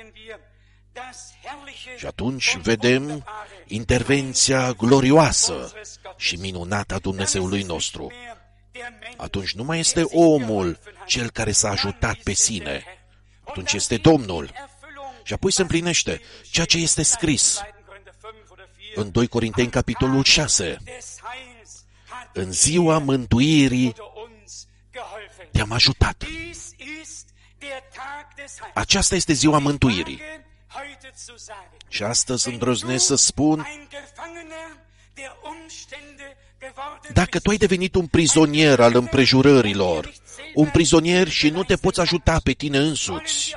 Și atunci vedem intervenția glorioasă și minunată a Dumnezeului nostru. Atunci nu mai este omul cel care s-a ajutat pe sine. Atunci este Domnul. Și apoi se împlinește ceea ce este scris în doi Corinteni, capitolul șase. În ziua mântuirii te-am ajutat. Aceasta este ziua mântuirii. Și astăzi îndrăznesc să spun, dacă tu ai devenit un prizonier al împrejurărilor, un prizonier și nu te poți ajuta pe tine însuți,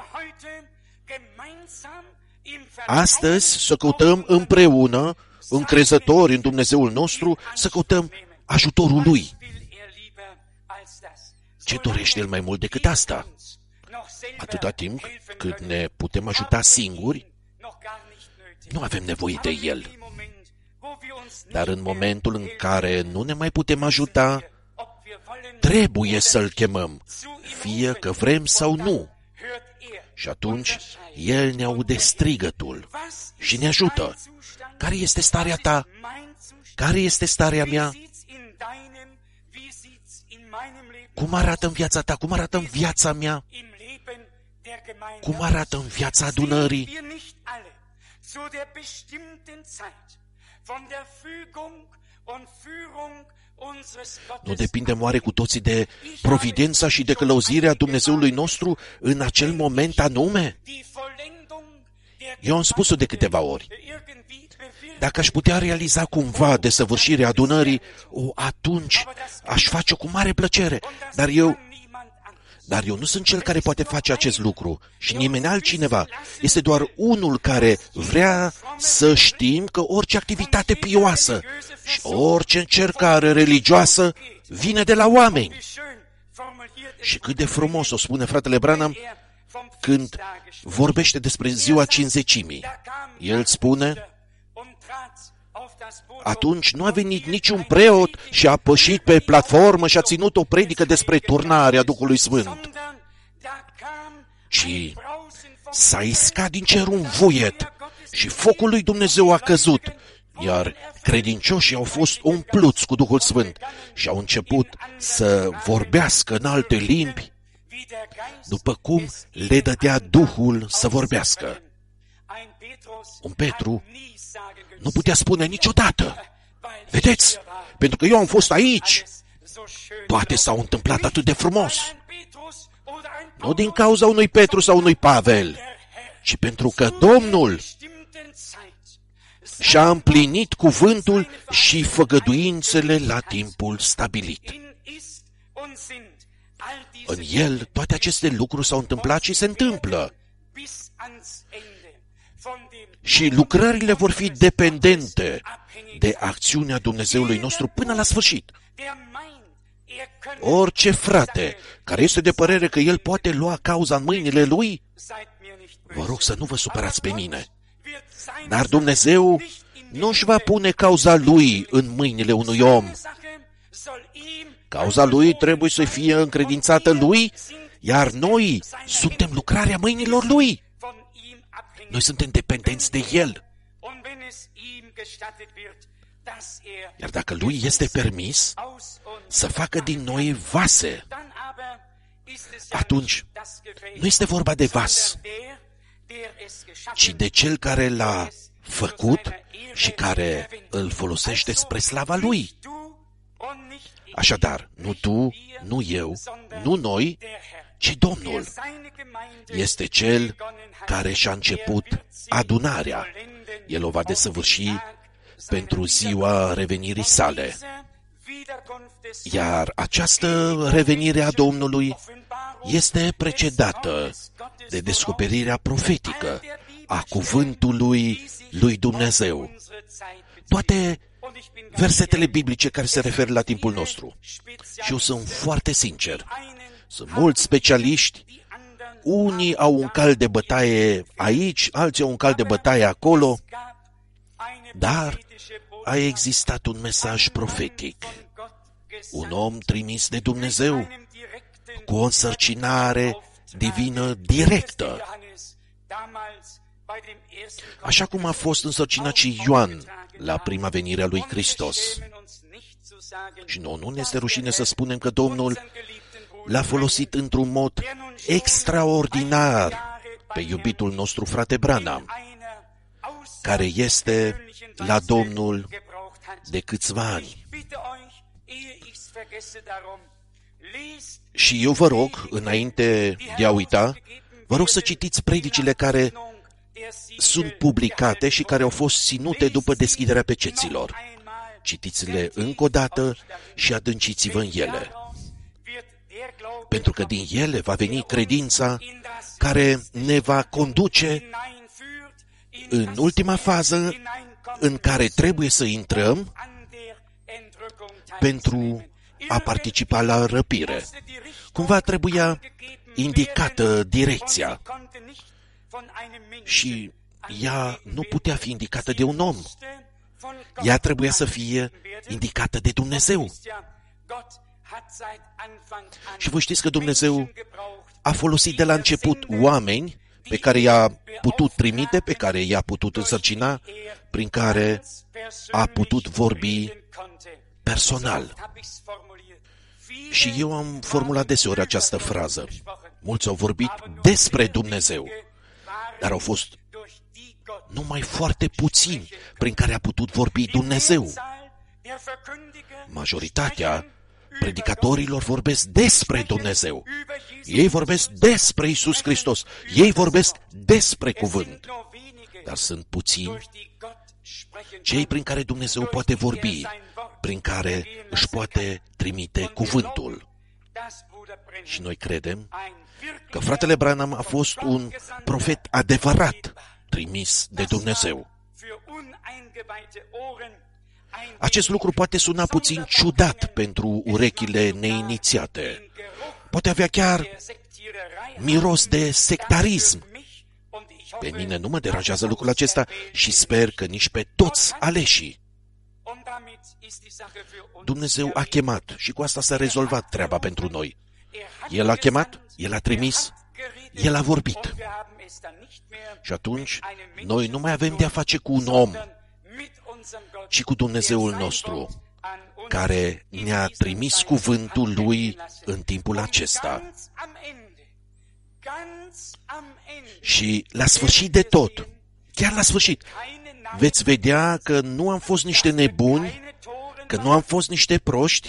astăzi să căutăm împreună, încrezători în Dumnezeul nostru, să căutăm ajutorul Lui. Ce dorește El mai mult decât asta? Atâta timp cât ne putem ajuta singuri, nu avem nevoie de El. Dar în momentul în care nu ne mai putem ajuta, trebuie să-L chemăm, fie că vrem sau nu. Și atunci El ne aude strigătul și ne ajută. Care este starea ta? Care este starea mea? Cum arată în viața ta? Cum arată în viața mea? Cum arată în viața adunării? Nu depindem oare cu toții de providența și de călăuzirea Dumnezeului nostru în acel moment anume? Eu am spus-o de câteva ori. Dacă aș putea realiza cumva desăvârșirea adunării, o, atunci aș face-o cu mare plăcere. Dar eu, dar eu nu sunt cel care poate face acest lucru și nimeni altcineva. Este doar unul care vrea să știm că orice activitate pioasă și orice încercare religioasă vine de la oameni. Și cât de frumos o spune fratele Branham când vorbește despre ziua cincizecimii. El spune: atunci nu a venit niciun preot și a pășit pe platformă și a ținut o predică despre turnarea Duhului Sfânt, ci s-a iscat din cer un vuiet și focul lui Dumnezeu a căzut, iar credincioșii au fost umpluți cu Duhul Sfânt și au început să vorbească în alte limbi, după cum le dădea Duhul să vorbească. Un Petru nu putea spune niciodată: vedeți, pentru că eu am fost aici, toate s-au întâmplat atât de frumos. Nu din cauza unui Petru sau unui Pavel, ci pentru că Domnul și-a împlinit cuvântul și făgăduințele la timpul stabilit. În El toate aceste lucruri s-au întâmplat și se întâmplă. Și lucrările vor fi dependente de acțiunea Dumnezeului nostru până la sfârșit. Orice frate care este de părere că el poate lua cauza în mâinile lui, vă rog să nu vă supărați pe mine. Dar Dumnezeu nu își va pune cauza lui în mâinile unui om. Cauza lui trebuie să fie încredințată lui, iar noi suntem lucrarea mâinilor lui. Noi suntem dependenți de el. Iar dacă lui este permis să facă din noi vase, atunci nu este vorba de vas, ci de cel care l-a făcut și care îl folosește spre slava lui. Așadar, nu tu, nu eu, nu noi, ci Domnul este cel care și-a început adunarea. El o va desăvârși pentru ziua revenirii sale. Iar această revenire a Domnului este precedată de descoperirea profetică a cuvântului lui Dumnezeu. Toate versetele biblice care se referă la timpul nostru. Și eu sunt foarte sincer. Sunt mulți specialiști. Unii au un cal de bătaie aici, alții au un cal de bătaie acolo, dar a existat un mesaj profetic. Un om trimis de Dumnezeu cu o însărcinare divină directă. Așa cum a fost însărcinat și Ioan la prima venire a lui Hristos. Și nouă nu ne este rușine să spunem că Domnul l-a folosit într-un mod extraordinar pe iubitul nostru frate Branham, care este la Domnul de câțiva ani. Și eu vă rog, înainte de a uita, vă rog să citiți predicile care sunt publicate și care au fost ținute după deschiderea peceților. Citiți-le încă o dată și adânciți-vă în ele. Pentru că din ele va veni credința care ne va conduce în ultima fază în care trebuie să intrăm pentru a participa la răpire. Cumva trebuia indicată direcția și ea nu putea fi indicată de un om. Ea trebuia să fie indicată de Dumnezeu. Și voi știți că Dumnezeu a folosit de la început oameni pe care i-a putut trimite, pe care i-a putut însărcina, prin care a putut vorbi personal. Și eu am formulat deseori această frază. Mulți au vorbit despre Dumnezeu, dar au fost numai foarte puțini prin care a putut vorbi Dumnezeu. Majoritatea predicatorilor vorbesc despre Dumnezeu. Ei vorbesc despre Iisus Hristos. Ei vorbesc despre cuvânt. dar sunt puțini cei prin care Dumnezeu poate vorbi, prin care își poate trimite cuvântul. Și noi credem că fratele Branham a fost un profet adevărat, trimis de Dumnezeu. Acest lucru poate suna puțin ciudat pentru urechile neinițiate. Poate avea chiar miros de sectarism. Pe mine nu mă deranjează lucrul acesta și sper că nici pe toți aleșii. Dumnezeu a chemat și cu asta s-a rezolvat treaba pentru noi. El a chemat, El a trimis, El a vorbit. Și atunci, noi nu mai avem de-a face cu un om, ci cu Dumnezeul nostru, care ne-a trimis cuvântul Lui în timpul acesta. Și la sfârșit de tot, chiar la sfârșit, veți vedea că nu am fost niște nebuni, că nu am fost niște proști,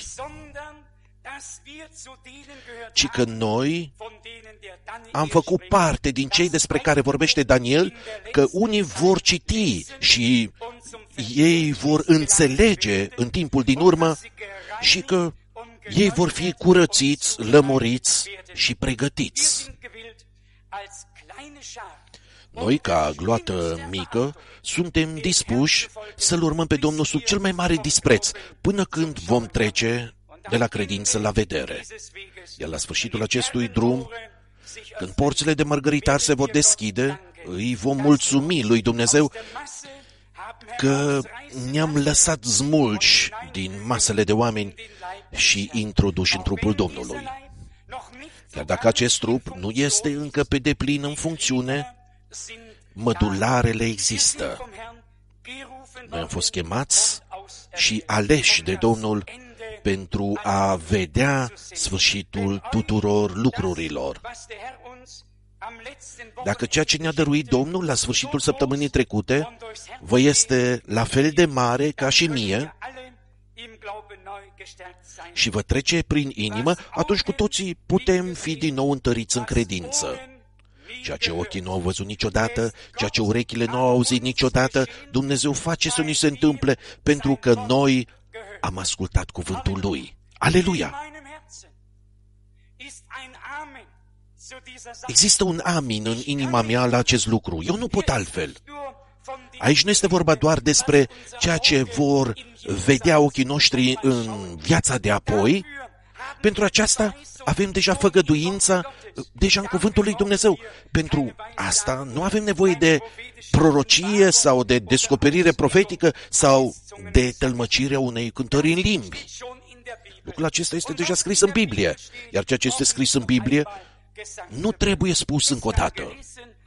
ci că noi am făcut parte din cei despre care vorbește Daniel, că unii vor citi și ei vor înțelege în timpul din urmă și că ei vor fi curățiți, lămuriți și pregătiți. Noi, ca gloată mică, suntem dispuși să-L urmăm pe Domnul sub cel mai mare dispreț, până când vom trece de la credință la vedere. Iar la sfârșitul acestui drum, când porțile de mărgăritar se vor deschide, îi vom mulțumi lui Dumnezeu că ne-am lăsat smulși din masele de oameni și introduși în trupul Domnului. Chiar dacă acest trup nu este încă pe deplin în funcțiune, mădularele există. Noi am fost chemați și aleși de Domnul pentru a vedea sfârșitul tuturor lucrurilor. Dacă ceea ce ne-a dăruit Domnul la sfârșitul săptămânii trecute vă este la fel de mare ca și mie și vă trece prin inimă, atunci cu toții putem fi din nou întăriți în credință. Ceea ce ochii nu au văzut niciodată, ceea ce urechile nu au auzit niciodată, Dumnezeu face să ni se întâmple pentru că noi am ascultat cuvântul Lui. Aleluia! Există un amin în inima mea la acest lucru. Eu nu pot altfel. Aici nu este vorba doar despre ceea ce vor vedea ochii noștri în viața de apoi. Pentru aceasta avem deja făgăduința, deja în cuvântul lui Dumnezeu. Pentru asta nu avem nevoie de prorocie sau de descoperire profetică sau de tălmăcirea unei cântări în limbi. Lucrul acesta este deja scris în Biblie, iar ceea ce este scris în Biblie nu trebuie spus încă o dată.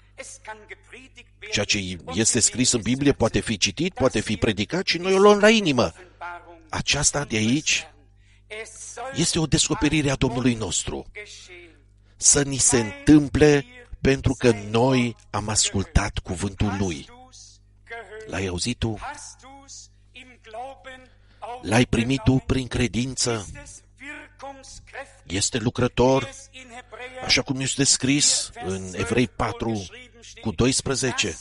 Ceea ce este scris în Biblie poate fi citit, poate fi predicat și noi o luăm la inimă. Aceasta de aici este o descoperire a Domnului nostru. Să ni se întâmple pentru că noi am ascultat cuvântul Lui. L-ai auzit tu? L-ai primit tu prin credință? Este lucrător, așa cum este scris în Evrei patru cu doisprezece.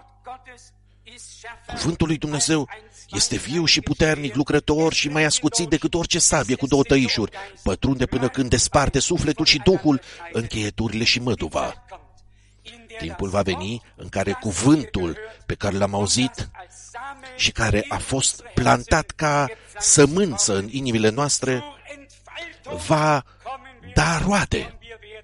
Cuvântul lui Dumnezeu este viu și puternic, lucrător și mai ascuțit decât orice sabie cu două tăișuri, pătrunde până când desparte sufletul și duhul, încheieturile și măduva. Timpul va veni în care cuvântul pe care l-am auzit și care a fost plantat ca sămânță în inimile noastre va da roade.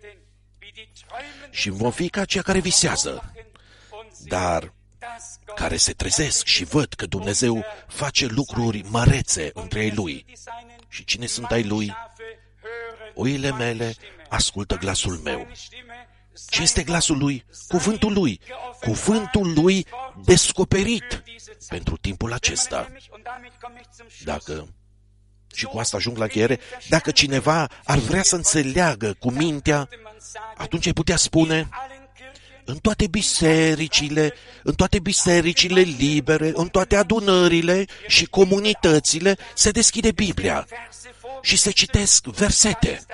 Și vom fi ca aceia care visează, dar care se trezesc și văd că Dumnezeu face lucruri mărețe între ei Lui. Și cine sunt ai Lui? Oile mele ascultă glasul meu. Ce este glasul Lui? Cuvântul Lui. Cuvântul Lui descoperit pentru timpul acesta. Dacă, și cu asta ajung la încheiere, dacă cineva ar vrea să înțeleagă cu mintea, atunci ai putea spune: în toate bisericile, în toate bisericile libere, în toate adunările și comunitățile se deschide Biblia și se citesc versete.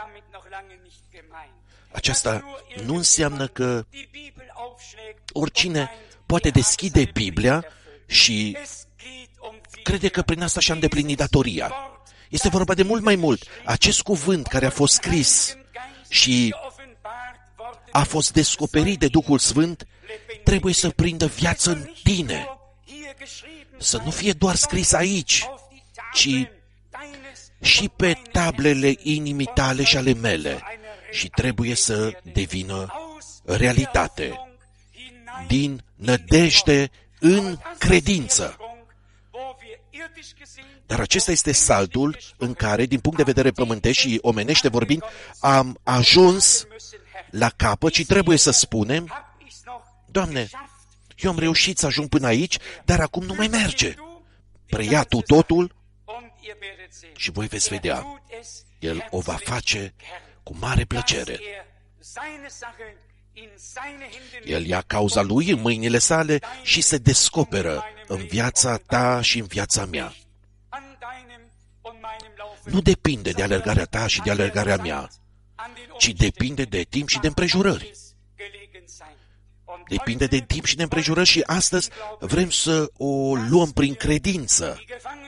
Aceasta nu înseamnă că oricine poate deschide Biblia și crede că prin asta și-a îndeplinit datoria. Este vorba de mult mai mult. Acest cuvânt care a fost scris și a fost descoperit de Duhul Sfânt trebuie să prindă viață în tine. Să nu fie doar scris aici, ci și pe tablele inimii tale și ale mele, și trebuie să devină realitate, din nădejde în credință. Dar acesta este saltul în care, din punct de vedere pământesc și omenește vorbind, am ajuns la capăt și trebuie să spunem: Doamne, eu am reușit să ajung până aici, dar acum nu mai merge. Preia Tu totul și voi veți vedea. El o va face cu mare plăcere. El ia cauza Lui în mâinile sale și se descoperă în viața ta și în viața mea. Nu depinde de alergarea ta și de alergarea mea, ci depinde de timp și de împrejurări. Depinde de timp și de împrejurări și astăzi vrem să o luăm prin credință,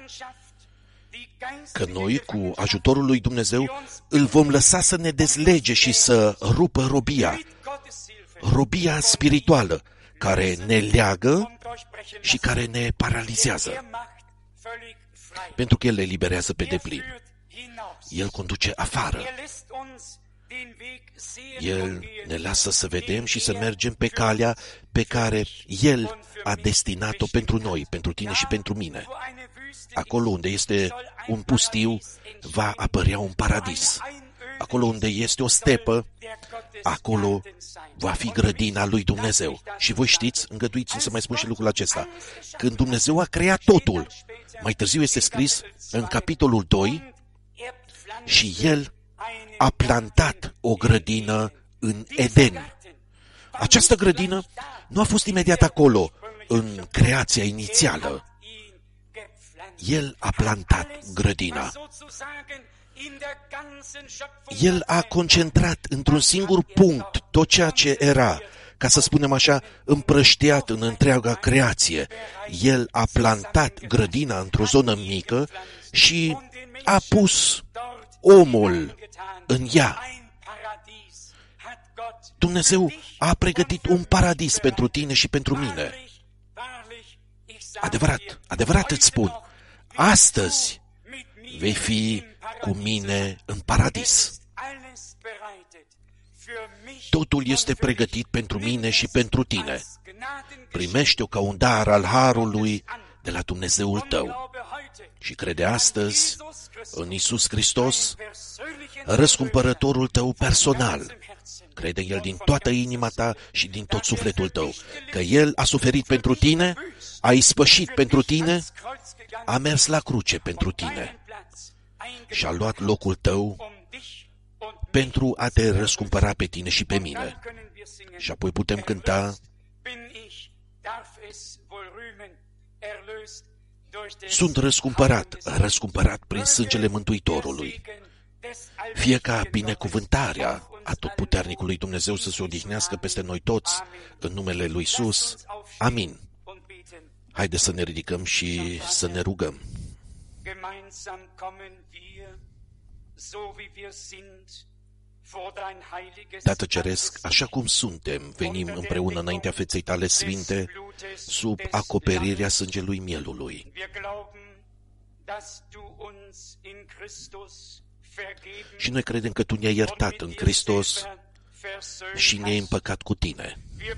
că noi, cu ajutorul lui Dumnezeu, îl vom lăsa să ne dezlege și să rupă robia, robia spirituală, care ne leagă și care ne paralizează. Pentru că El le eliberează pe deplin. El conduce afară. El ne lasă să vedem și să mergem pe calea pe care El a destinat-o pentru noi, pentru tine și pentru mine. Acolo unde este un pustiu, va apărea un paradis. Acolo unde este o stepă, acolo va fi grădina lui Dumnezeu. Și voi știți, îngăduiți-mi să mai spun și lucrul acesta, când Dumnezeu a creat totul, mai târziu este scris în capitolul doi, și El a plantat o grădină în Eden. Această grădină nu a fost imediat acolo, în creația inițială. El a plantat grădina. El a concentrat într-un singur punct tot ceea ce era, ca să spunem așa, împrăștiat în întreaga creație. El a plantat grădina într-o zonă mică și a pus omul în ea. Dumnezeu a pregătit un paradis pentru tine și pentru mine. Adevărat, adevărat îți spun, astăzi vei fi cu mine în paradis. Totul este pregătit pentru mine și pentru tine. Primește-o ca un dar al harului de la Dumnezeul tău. Și crede astăzi în Iisus Hristos, răscumpărătorul tău personal. Crede în El din toată inima ta și din tot sufletul tău, că El a suferit pentru tine, a ispășit pentru tine, a mers la cruce pentru tine și a luat locul tău pentru a te răscumpăra pe tine și pe mine. Și apoi putem cânta: sunt răscumpărat, răscumpărat prin sângele Mântuitorului. Fie ca binecuvântarea atotputernicului Dumnezeu să se odihnească peste noi toți, în numele lui Iisus. Amin. Haideți să ne ridicăm și să ne rugăm. Tată Ceresc, așa cum suntem, venim împreună înaintea feței Tale sfinte, sub acoperirea sângelui mielului. Și noi credem că Tu ne-ai iertat în Hristos și ne-ai împăcat cu Tine.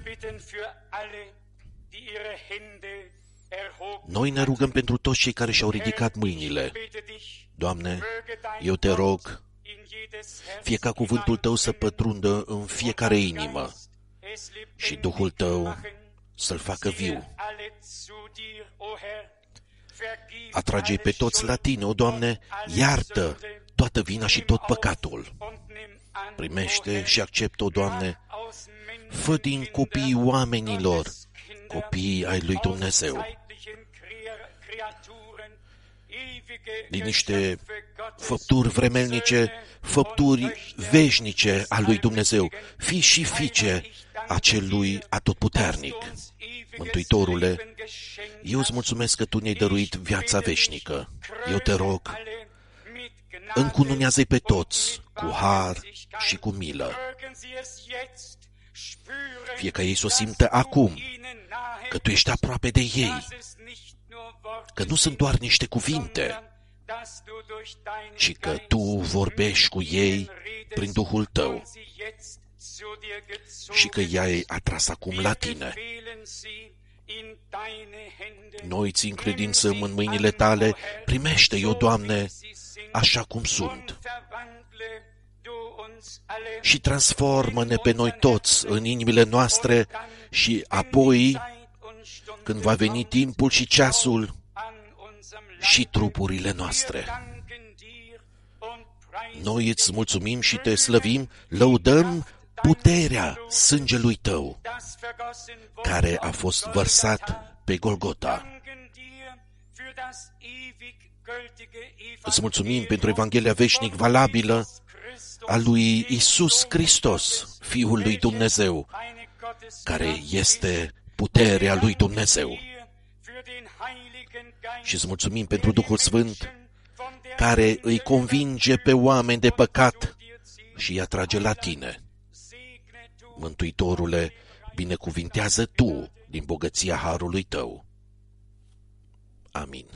Noi ne rugăm pentru toți cei care și-au ridicat mâinile. Doamne, eu Te rog, fie ca cuvântul Tău să pătrundă în fiecare inimă și Duhul Tău să-l facă viu. Atrage-i pe toți la Tine, o Doamne, iartă toată vina și tot păcatul. Primește și acceptă, o Doamne, fă din copiii oamenilor copiii ai lui Dumnezeu, din niște făpturi vremelnice, făpturi veșnice a lui Dumnezeu, fii și fiice acelui atotputernic. Mântuitorule, eu îți mulțumesc că Tu ne-ai dăruit viața veșnică. Eu te rog, încununează-i pe toți cu har și cu milă. Fie că ei s-o simtă acum, că Tu ești aproape de ei, că nu sunt doar niște cuvinte, ci că Tu vorbești cu ei prin Duhul Tău și că i-ai atras acum la Tine. Noi ți încredințăm în mâinile Tale, primește-i, o Doamne, așa cum sunt. Și transformă-ne pe noi toți în inimile noastre și apoi, când va veni timpul și ceasul, și trupurile noastre. Noi îți mulțumim și te slăvim, lăudăm puterea sângelui Tău, care a fost vărsat pe Golgota. Îți mulțumim pentru Evanghelia veșnic valabilă a lui Iisus Hristos, Fiul lui Dumnezeu, care este puterea lui Dumnezeu. Și îți mulțumim pentru Duhul Sfânt, care îi convinge pe oameni de păcat și îi atrage la Tine. Mântuitorule, binecuvintează Tu din bogăția harului Tău. Amin.